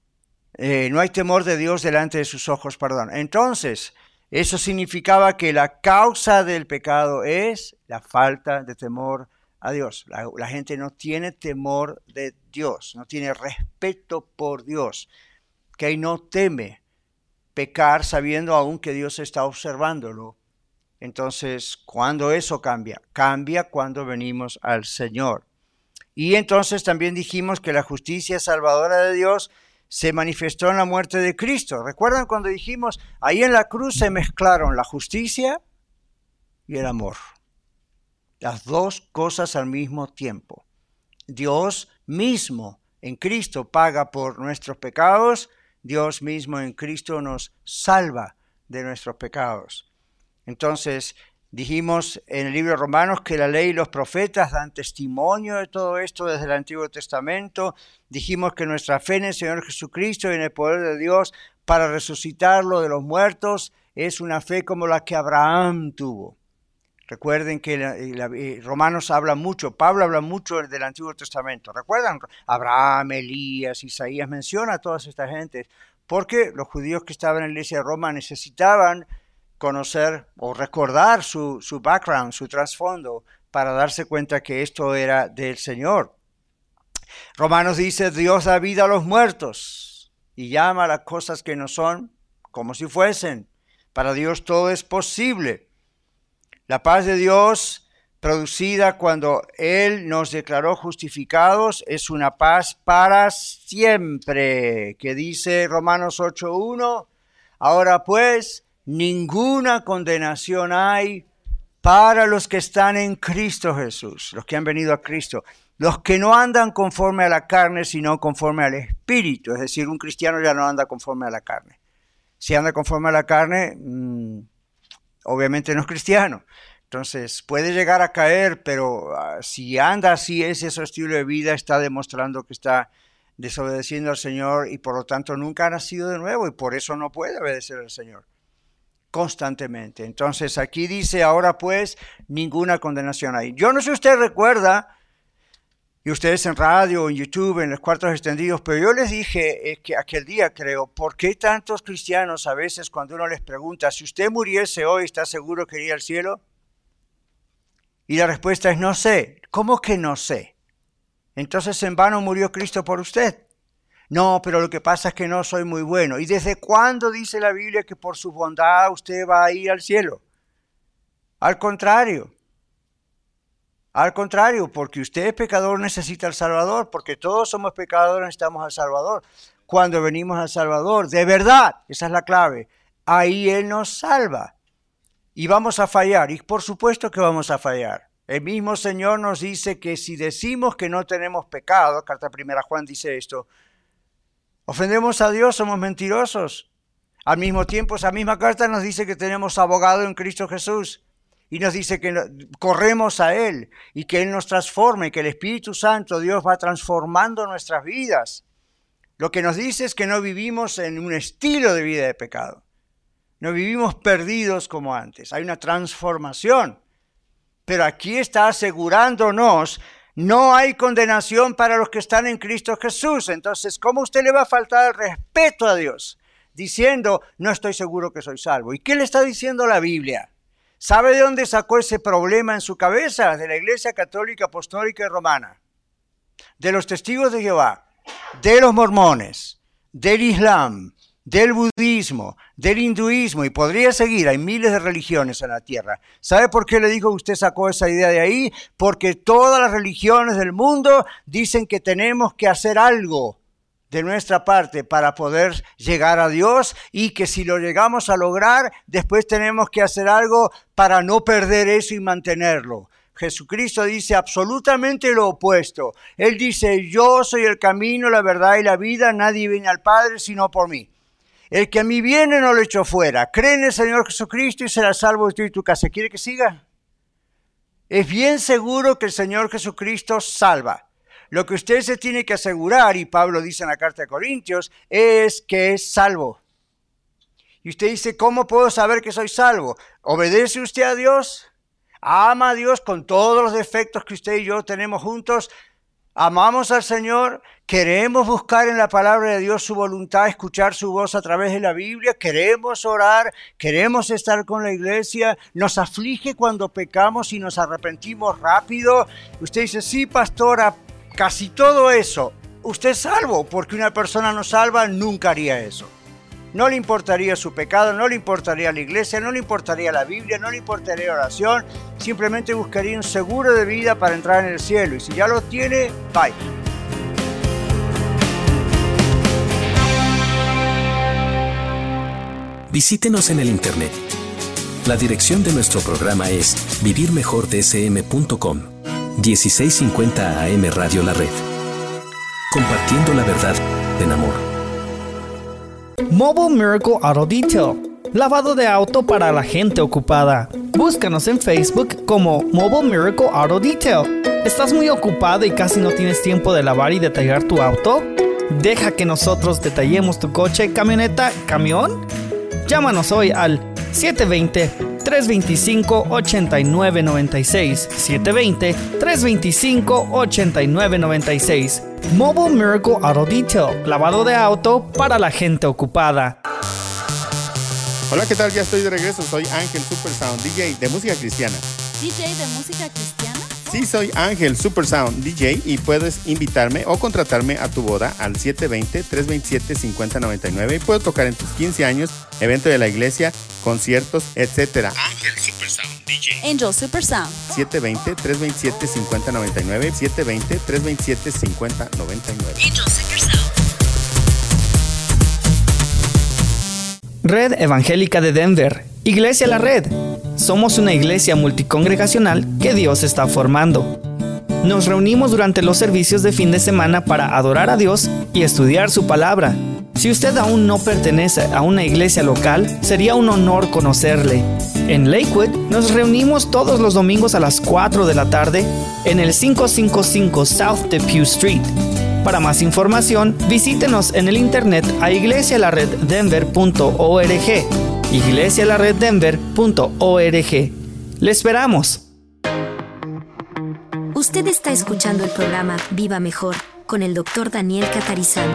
no hay temor de Dios delante de sus ojos, perdón. Entonces, eso significaba que la causa del pecado es la falta de temor a Dios. La gente no tiene temor de Dios, no tiene respeto por Dios, que no teme pecar sabiendo aún que Dios está observándolo. Entonces, ¿cuándo eso cambia? Cambia cuando venimos al Señor. Y entonces también dijimos que la justicia salvadora de Dios se manifestó en la muerte de Cristo. ¿Recuerdan cuando dijimos, ahí en la cruz se mezclaron la justicia y el amor? Las dos cosas al mismo tiempo. Dios mismo en Cristo paga por nuestros pecados. Dios mismo en Cristo nos salva de nuestros pecados. Entonces, dijimos en el libro de Romanos que la ley y los profetas dan testimonio de todo esto desde el Antiguo Testamento. Dijimos que nuestra fe en el Señor Jesucristo y en el poder de Dios para resucitarlo de los muertos es una fe como la que Abraham tuvo. Recuerden que Romanos habla mucho, Pablo habla mucho del Antiguo Testamento. ¿Recuerdan? Abraham, Elías, Isaías, menciona a todas estas gentes, porque los judíos que estaban en la iglesia de Roma necesitaban conocer o recordar su background, su trasfondo, para darse cuenta que esto era del Señor. Romanos dice, Dios da vida a los muertos y llama a las cosas que no son como si fuesen. Para Dios todo es posible. La paz de Dios producida cuando Él nos declaró justificados es una paz para siempre, que dice Romanos 8:1, ahora pues ninguna condenación hay para los que están en Cristo Jesús, los que han venido a Cristo, los que no andan conforme a la carne, sino conforme al Espíritu, es decir, un cristiano ya no anda conforme a la carne. Si anda conforme a la carne, obviamente no es cristiano. Entonces puede llegar a caer, pero si anda así, ese estilo de vida está demostrando que está desobedeciendo al Señor y por lo tanto nunca ha nacido de nuevo y por eso no puede obedecer al Señor constantemente. Entonces aquí dice, ahora pues ninguna condenación hay. Yo no sé si usted recuerda, y ustedes en radio, en YouTube, en los cuartos extendidos, pero yo les dije que aquel día creo, ¿por qué tantos cristianos a veces cuando uno les pregunta, si usted muriese hoy, ¿está seguro que iría al cielo? Y la respuesta es no sé. ¿Cómo que no sé? Entonces en vano murió Cristo por usted. No, pero lo que pasa es que no soy muy bueno. ¿Y desde cuándo dice la Biblia que por su bondad usted va a ir al cielo? Al contrario. Al contrario, porque usted es pecador necesita al Salvador, porque todos somos pecadores necesitamos al Salvador. Cuando venimos al Salvador, de verdad, esa es la clave, ahí Él nos salva. Y vamos a fallar, y por supuesto que vamos a fallar. El mismo Señor nos dice que si decimos que no tenemos pecado, carta 1 Juan dice esto, ofendemos a Dios, somos mentirosos. Al mismo tiempo, esa misma carta nos dice que tenemos abogado en Cristo Jesús. Y nos dice que corremos a Él y que Él nos transforme, que el Espíritu Santo, Dios va transformando nuestras vidas. Lo que nos dice es que no vivimos en un estilo de vida de pecado. No vivimos perdidos como antes. Hay una transformación. Pero aquí está asegurándonos, no hay condenación para los que están en Cristo Jesús. Entonces, ¿cómo usted le va a faltar el respeto a Dios? Diciendo, no estoy seguro que soy salvo. ¿Y qué le está diciendo la Biblia? ¿Sabe de dónde sacó ese problema en su cabeza? De la Iglesia Católica Apostólica y Romana, de los Testigos de Jehová, de los mormones, del Islam, del budismo, del hinduismo, y podría seguir, hay miles de religiones en la tierra. ¿Sabe por qué le digo que usted sacó esa idea de ahí? Porque todas las religiones del mundo dicen que tenemos que hacer algo de nuestra parte para poder llegar a Dios, y que si lo llegamos a lograr, después tenemos que hacer algo para no perder eso y mantenerlo. Jesucristo dice absolutamente lo opuesto. Él dice, yo soy el camino, la verdad y la vida, nadie viene al Padre sino por mí. El que a mí viene no lo echo fuera. Cree en el Señor Jesucristo y serás salvo tú y tu casa. ¿Quiere que siga? Es bien seguro que el Señor Jesucristo salva. Lo que usted se tiene que asegurar, y Pablo dice en la carta de Corintios, es que es salvo. Y usted dice, ¿cómo puedo saber que soy salvo? ¿Obedece usted a Dios? ¿Ama a Dios con todos los defectos que usted y yo tenemos juntos? ¿Amamos al Señor? ¿Queremos buscar en la palabra de Dios su voluntad, escuchar su voz a través de la Biblia? ¿Queremos orar? ¿Queremos estar con la iglesia? ¿Nos aflige cuando pecamos y nos arrepentimos rápido? Usted dice, sí, pastora, casi todo eso. Usted es salvo, porque una persona no salva nunca haría eso. No le importaría su pecado, no le importaría la iglesia, no le importaría la Biblia, no le importaría la oración. Simplemente buscaría un seguro de vida para entrar en el cielo. Y si ya lo tiene, bye. Visítenos en el internet. La dirección de nuestro programa es vivirmejordsm.com. 1650 AM Radio La Red. Compartiendo la verdad en amor. Mobile Miracle Auto Detail. Lavado de auto para la gente ocupada. Búscanos en Facebook como Mobile Miracle Auto Detail. ¿Estás muy ocupado y casi no tienes tiempo de lavar y detallar tu auto? Deja que nosotros detallemos tu coche, camioneta, camión. Llámanos hoy al 720-325-8996. 720-325-8996. Mobile Miracle Auto Detail. Lavado de auto para la gente ocupada. Hola, ¿qué tal? Ya estoy de regreso. Soy Ángel Supersound, DJ de música cristiana. ¿DJ de música cristiana? Sí, soy Ángel Supersound, DJ, y puedes invitarme o contratarme a tu boda al 720-327-5099 y puedo tocar en tus 15 años, evento de la iglesia, conciertos, etc. Ángel Supersound, DJ. Angel Supersound. 720-327-5099. 720-327-5099. Angel Supersound. Red Evangélica de Denver. Iglesia La Red. Somos una iglesia multicongregacional que Dios está formando. Nos reunimos durante los servicios de fin de semana para adorar a Dios y estudiar su palabra. Si usted aún no pertenece a una iglesia local, sería un honor conocerle. En Lakewood nos reunimos todos los domingos a las 4 de la tarde en el 555 South Depew Street. Para más información, visítenos en el internet a iglesialareddenver.org. iglesialareddenver.org. ¡Le esperamos! Usted está escuchando el programa Viva Mejor con el Dr. Daniel Catarizán.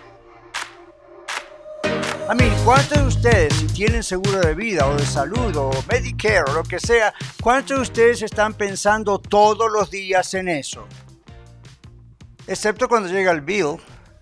¿Cuántos de ustedes, si tienen seguro de vida o de salud o Medicare o lo que sea, cuántos de ustedes están pensando todos los días en eso? Excepto cuando llega el bill.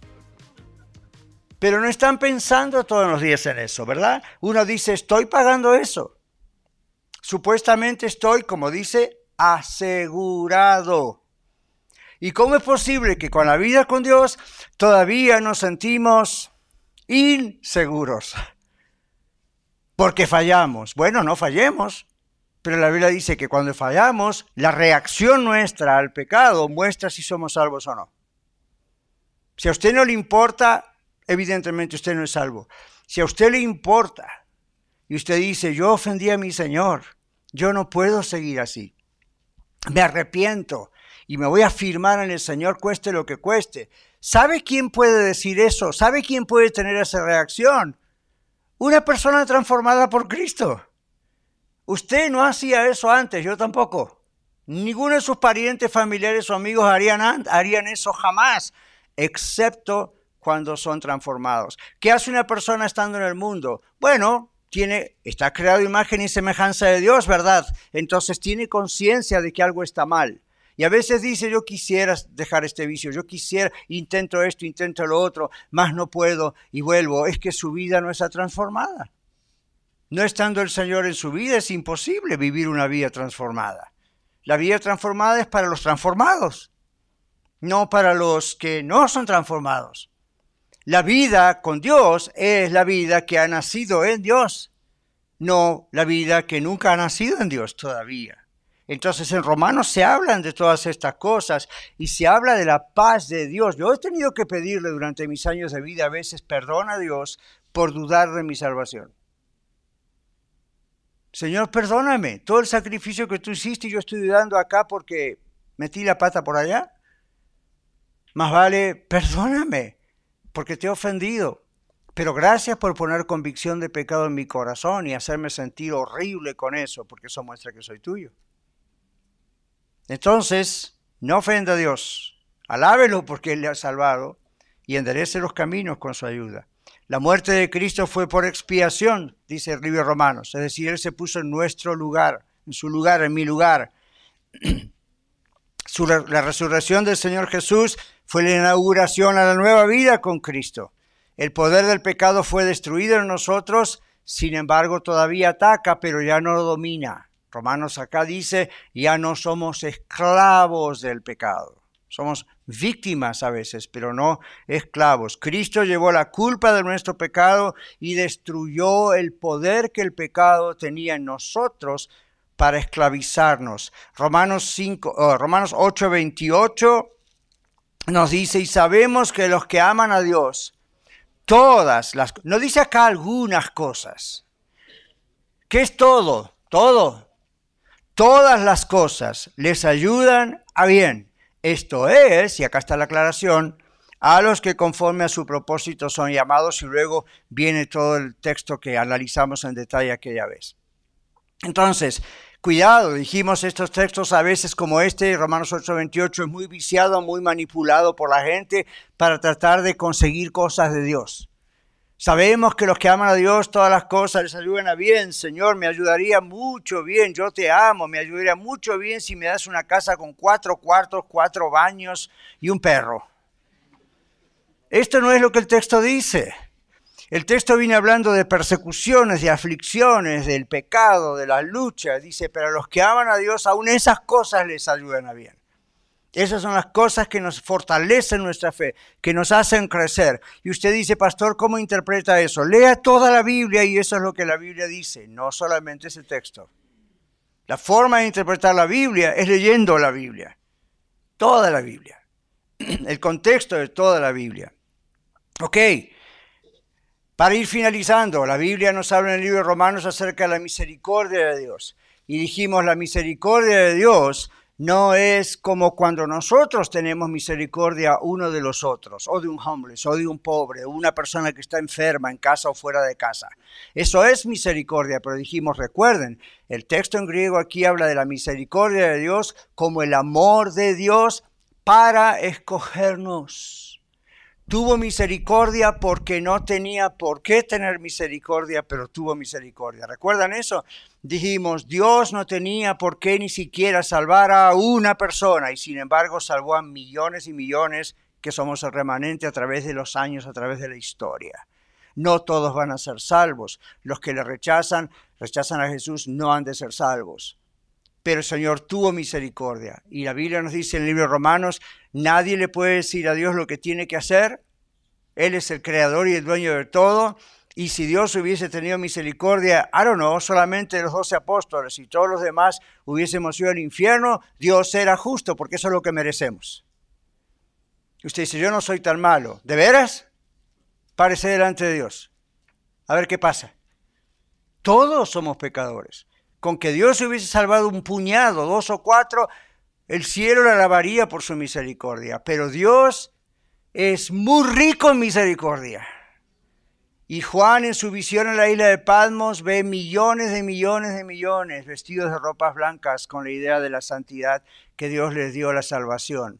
Pero no están pensando todos los días en eso, ¿verdad? Uno dice, estoy pagando eso. Supuestamente estoy, como dice, asegurado. ¿Y cómo es posible que con la vida con Dios todavía nos sentimos inseguros? Porque fallamos. Bueno, no fallemos. Pero la Biblia dice que cuando fallamos, la reacción nuestra al pecado muestra si somos salvos o no. Si a usted no le importa, evidentemente usted no es salvo. Si a usted le importa y usted dice, yo ofendí a mi Señor, yo no puedo seguir así. Me arrepiento y me voy a firmar en el Señor cueste lo que cueste. ¿Sabe quién puede decir eso? ¿Sabe quién puede tener esa reacción? Una persona transformada por Cristo. Usted no hacía eso antes, yo tampoco. Ninguno de sus parientes, familiares o amigos harían eso jamás, excepto cuando son transformados. ¿Qué hace una persona estando en el mundo? Bueno, está creado a imagen y semejanza de Dios, ¿verdad? Entonces tiene conciencia de que algo está mal. Y a veces dice, yo quisiera dejar este vicio, yo quisiera, intento esto, intento lo otro, mas no puedo y vuelvo. Es que su vida no está transformada. No estando el Señor en su vida, es imposible vivir una vida transformada. La vida transformada es para los transformados, no para los que no son transformados. La vida con Dios es la vida que ha nacido en Dios, no la vida que nunca ha nacido en Dios todavía. Entonces en Romanos se hablan de todas estas cosas y se habla de la paz de Dios. Yo he tenido que pedirle durante mis años de vida a veces perdón a Dios por dudar de mi salvación. Señor, perdóname, todo el sacrificio que tú hiciste yo estoy dudando acá porque metí la pata por allá. Más vale, perdóname, porque te he ofendido. Pero gracias por poner convicción de pecado en mi corazón y hacerme sentir horrible con eso, porque eso muestra que soy tuyo. Entonces, no ofenda a Dios, alábelo porque Él le ha salvado y enderece los caminos con su ayuda. La muerte de Cristo fue por expiación, dice el libro de Romanos, es decir, Él se puso en nuestro lugar, en su lugar, en mi lugar. La resurrección del Señor Jesús fue la inauguración a la nueva vida con Cristo. El poder del pecado fue destruido en nosotros, sin embargo todavía ataca, pero ya no lo domina. Romanos acá dice, ya no somos esclavos del pecado. Somos víctimas a veces, pero no esclavos. Cristo llevó la culpa de nuestro pecado y destruyó el poder que el pecado tenía en nosotros para esclavizarnos. Romanos 8:28 nos dice, y sabemos que los que aman a Dios, no dice acá algunas cosas. ¿Qué es todo? Todo. Todas las cosas les ayudan a bien. Esto es, y acá está la aclaración, a los que conforme a su propósito son llamados, y luego viene todo el texto que analizamos en detalle aquella vez. Entonces, cuidado, dijimos estos textos a veces como Romanos 8:28, es muy viciado, muy manipulado por la gente para tratar de conseguir cosas de Dios. Sabemos que los que aman a Dios, todas las cosas les ayudan a bien. Señor, me ayudaría mucho bien, yo te amo, me ayudaría mucho bien si me das una casa con 4 cuartos, 4 baños y un perro. Esto no es lo que el texto dice. El texto viene hablando de persecuciones, de aflicciones, del pecado, de las luchas. Dice, pero a los que aman a Dios, aún esas cosas les ayudan a bien. Esas son las cosas que nos fortalecen nuestra fe, que nos hacen crecer. Y usted dice, pastor, ¿cómo interpreta eso? Lea toda la Biblia y eso es lo que la Biblia dice, no solamente ese texto. La forma de interpretar la Biblia es leyendo la Biblia, toda la Biblia, el contexto de toda la Biblia. Ok, para ir finalizando, la Biblia nos habla en el libro de Romanos acerca de la misericordia de Dios. Y dijimos, la misericordia de Dios no es como cuando nosotros tenemos misericordia uno de los otros, o de un homeless, o de un pobre, o una persona que está enferma en casa o fuera de casa. Eso es misericordia, pero dijimos, recuerden, el texto en griego aquí habla de la misericordia de Dios como el amor de Dios para escogernos. Tuvo misericordia porque no tenía por qué tener misericordia, pero tuvo misericordia. ¿Recuerdan eso? Dijimos, Dios no tenía por qué ni siquiera salvar a una persona y sin embargo salvó a millones y millones que somos el remanente a través de los años, a través de la historia. No todos van a ser salvos. Los que le rechazan a Jesús, no han de ser salvos. Pero el Señor tuvo misericordia. Y la Biblia nos dice en el libro de Romanos, nadie le puede decir a Dios lo que tiene que hacer. Él es el creador y el dueño de todo. Y si Dios hubiese tenido misericordia, solamente de los 12 apóstoles y todos los demás hubiésemos ido al infierno, Dios era justo porque eso es lo que merecemos. Usted dice, yo no soy tan malo. ¿De veras? Párese delante de Dios. A ver qué pasa. Todos somos pecadores. Con que Dios hubiese salvado un puñado, 2 o 4, el cielo le alabaría por su misericordia. Pero Dios es muy rico en misericordia. Y Juan en su visión en la isla de Patmos ve millones de millones de millones vestidos de ropas blancas con la idea de la santidad que Dios les dio la salvación.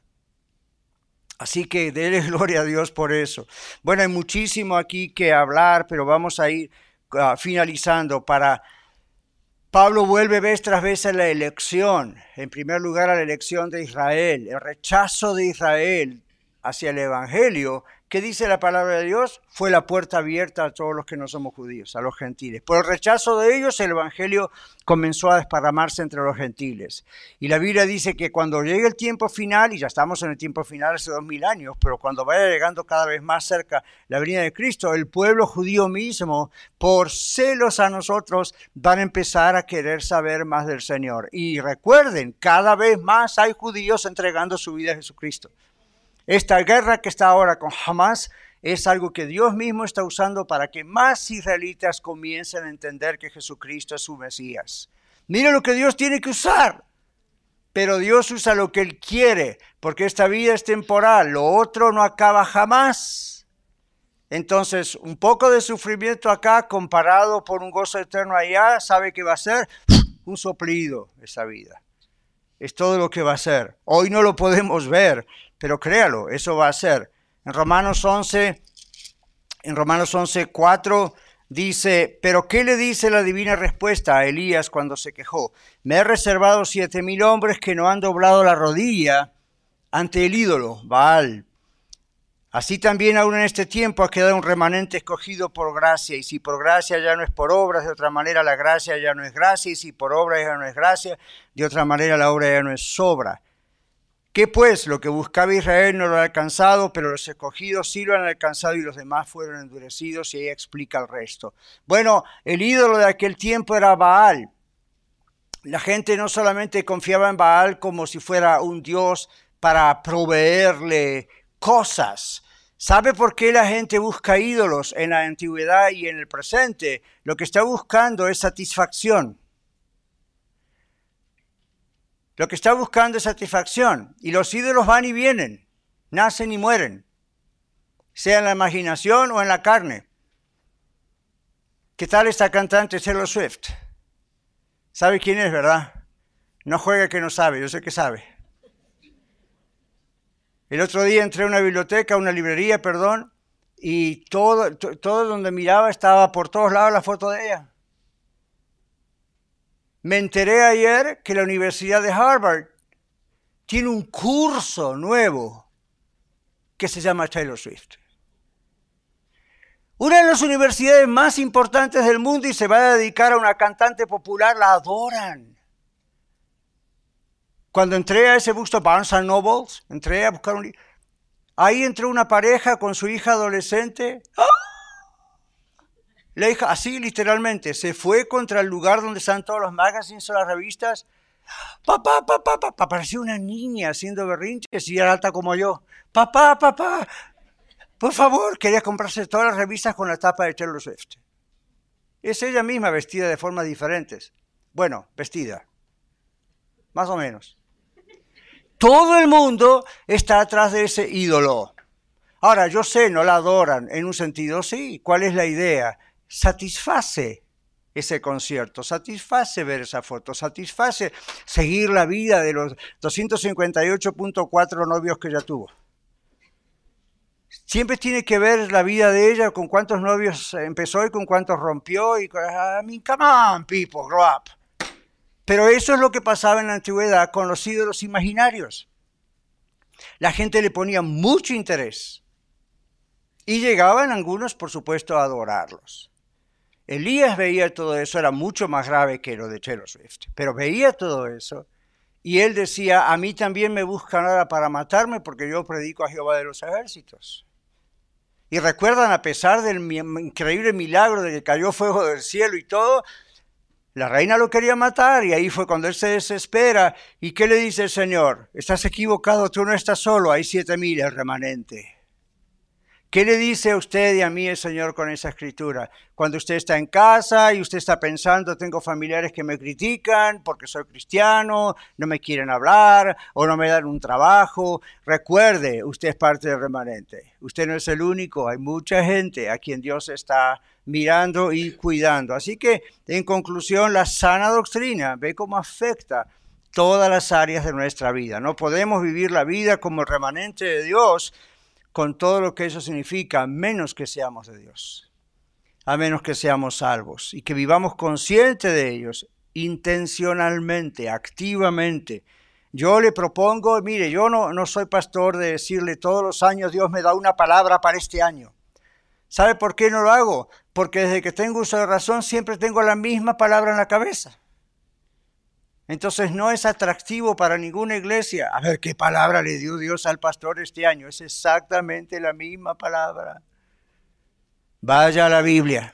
Así que déle gloria a Dios por eso. Bueno, hay muchísimo aquí que hablar, pero vamos a ir finalizando, Pablo vuelve vez tras vez a la elección, en primer lugar a la elección de Israel, el rechazo de Israel hacia el Evangelio. ¿Qué dice la palabra de Dios? Fue la puerta abierta a todos los que no somos judíos, a los gentiles. Por el rechazo de ellos, el Evangelio comenzó a desparramarse entre los gentiles. Y la Biblia dice que cuando llegue el tiempo final, y ya estamos en el tiempo final hace 2000 años, pero cuando vaya llegando cada vez más cerca la venida de Cristo, el pueblo judío mismo, por celos a nosotros, van a empezar a querer saber más del Señor. Y recuerden, cada vez más hay judíos entregando su vida a Jesucristo. Esta guerra que está ahora con Hamas es algo que Dios mismo está usando para que más israelitas comiencen a entender que Jesucristo es su Mesías. Mira lo que Dios tiene que usar, pero Dios usa lo que Él quiere, porque esta vida es temporal, lo otro no acaba jamás. Entonces, un poco de sufrimiento acá comparado por un gozo eterno allá, ¿sabe qué va a ser? Un soplido esa vida. Es todo lo que va a ser. Hoy no lo podemos ver, pero créalo, eso va a ser. En Romanos 11:4 dice, pero ¿qué le dice la divina respuesta a Elías cuando se quejó? Me he reservado 7,000 hombres que no han doblado la rodilla ante el ídolo, Baal. Así también aún en este tiempo ha quedado un remanente escogido por gracia, y si por gracia ya no es por obras, de otra manera la gracia ya no es gracia, y si por obra ya no es gracia, de otra manera la obra ya no es obra. ¿Qué pues? Lo que buscaba Israel no lo ha alcanzado, pero los escogidos sí lo han alcanzado y los demás fueron endurecidos, y ahí explica el resto. Bueno, el ídolo de aquel tiempo era Baal. La gente no solamente confiaba en Baal como si fuera un dios para proveerle cosas. ¿Sabe por qué la gente busca ídolos en la antigüedad y en el presente? Lo que está buscando es satisfacción. Lo que está buscando es satisfacción. Y los ídolos van y vienen, nacen y mueren, sea en la imaginación o en la carne. ¿Qué tal esta cantante Taylor Swift? ¿Sabe quién es, verdad? No juega que no sabe, yo sé que sabe. El otro día entré a una librería, y todo donde miraba estaba por todos lados la foto de ella. Me enteré ayer que la Universidad de Harvard tiene un curso nuevo que se llama Taylor Swift. Una de las universidades más importantes del mundo, y se va a dedicar a una cantante popular, la adoran. Cuando entré a ese bookstore, Barnes & Noble, entré a buscar un libro. Ahí entró una pareja con su hija adolescente. ¡Ah! La hija, así literalmente, se fue contra el lugar donde están todos los magazines o las revistas. Papá, papá, papá. Parecía una niña haciendo berrinches y era alta como yo. Papá, papá. Por favor, quería comprarse todas las revistas con la tapa de Taylor Swift. Es ella misma vestida de formas diferentes. Bueno, vestida. Más o menos. Todo el mundo está atrás de ese ídolo. Ahora, yo sé, no la adoran. En un sentido, sí. ¿Cuál es la idea? Satisface ese concierto, satisface ver esa foto, satisface seguir la vida de los 258.4 novios que ella tuvo. Siempre tiene que ver la vida de ella con cuántos novios empezó y con cuántos rompió. I mean, come on, people, grow up. Pero eso es lo que pasaba en la antigüedad con los ídolos imaginarios. La gente le ponía mucho interés y llegaban algunos, por supuesto, a adorarlos. Elías veía todo eso, era mucho más grave que lo de Taylor Swift, pero veía todo eso y él decía, a mí también me buscan ahora para matarme porque yo predico a Jehová de los ejércitos. Y recuerdan, a pesar del increíble milagro de que cayó fuego del cielo y todo, la reina lo quería matar y ahí fue cuando él se desespera. ¿Y qué le dice el Señor? Estás equivocado, tú no estás solo, hay 7,000 el remanente. ¿Qué le dice a usted y a mí el Señor con esa escritura? Cuando usted está en casa y usted está pensando, tengo familiares que me critican porque soy cristiano, no me quieren hablar o no me dan un trabajo, recuerde, usted es parte del remanente. Usted no es el único, hay mucha gente a quien Dios está mirando y cuidando. Así que, en conclusión, la sana doctrina ve cómo afecta todas las áreas de nuestra vida. No podemos vivir la vida como el remanente de Dios con todo lo que eso significa, menos que seamos de Dios. a menos que seamos salvos y que vivamos conscientes de ellos, intencionalmente, activamente. Yo le propongo, mire, yo no soy pastor de decirle todos los años Dios me da una palabra para este año. ¿Sabe por qué no lo hago? Porque desde que tengo uso de razón siempre tengo la misma palabra en la cabeza. Entonces no es atractivo para ninguna iglesia. A ver, ¿qué palabra le dio Dios al pastor este año? Es exactamente la misma palabra. Vaya a la Biblia.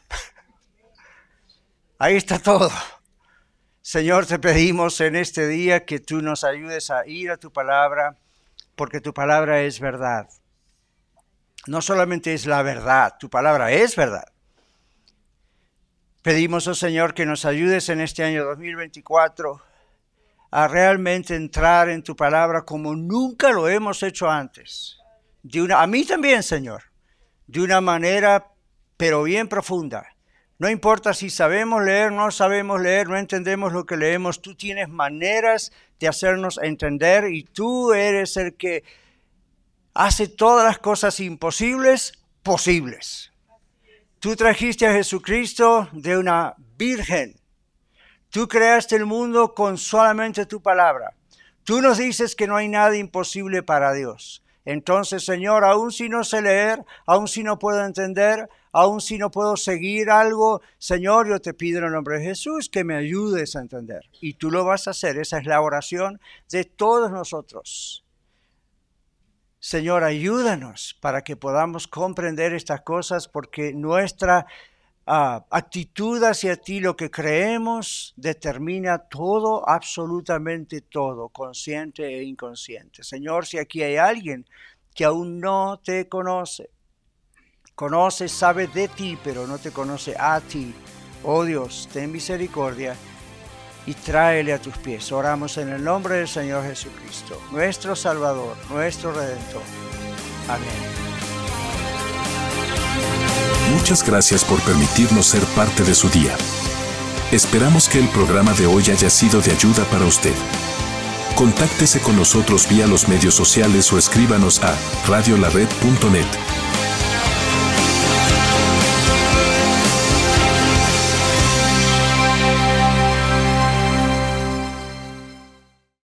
Ahí está todo. Señor, te pedimos en este día que tú nos ayudes a ir a tu palabra, porque tu palabra es verdad. No solamente es la verdad, tu palabra es verdad. Pedimos, oh Señor, que nos ayudes en este año 2024 a realmente entrar en tu palabra como nunca lo hemos hecho antes. A mí también, Señor, de una manera pero bien profunda. No importa si sabemos leer, no sabemos leer, no entendemos lo que leemos. Tú tienes maneras de hacernos entender y tú eres el que hace todas las cosas imposibles posibles. Tú trajiste a Jesucristo de una virgen. Tú creaste el mundo con solamente tu palabra. Tú nos dices que no hay nada imposible para Dios. Entonces, Señor, aun si no sé leer, aun si no puedo entender, aun si no puedo seguir algo, Señor, yo te pido en el nombre de Jesús que me ayudes a entender. Y tú lo vas a hacer. Esa es la oración de todos nosotros. Señor, ayúdanos para que podamos comprender estas cosas, porque nuestra actitud hacia ti, lo que creemos, determina todo, absolutamente todo, consciente e inconsciente. Señor, si aquí hay alguien que aún no te conoce, sabe de ti, pero no te conoce a ti, oh Dios, ten misericordia y tráele a tus pies. Oramos en el nombre del Señor Jesucristo, nuestro Salvador, nuestro Redentor. Amén. Muchas gracias por permitirnos ser parte de su día. Esperamos que el programa de hoy haya sido de ayuda para usted. Contáctese con nosotros vía los medios sociales o escríbanos a radiolared.net.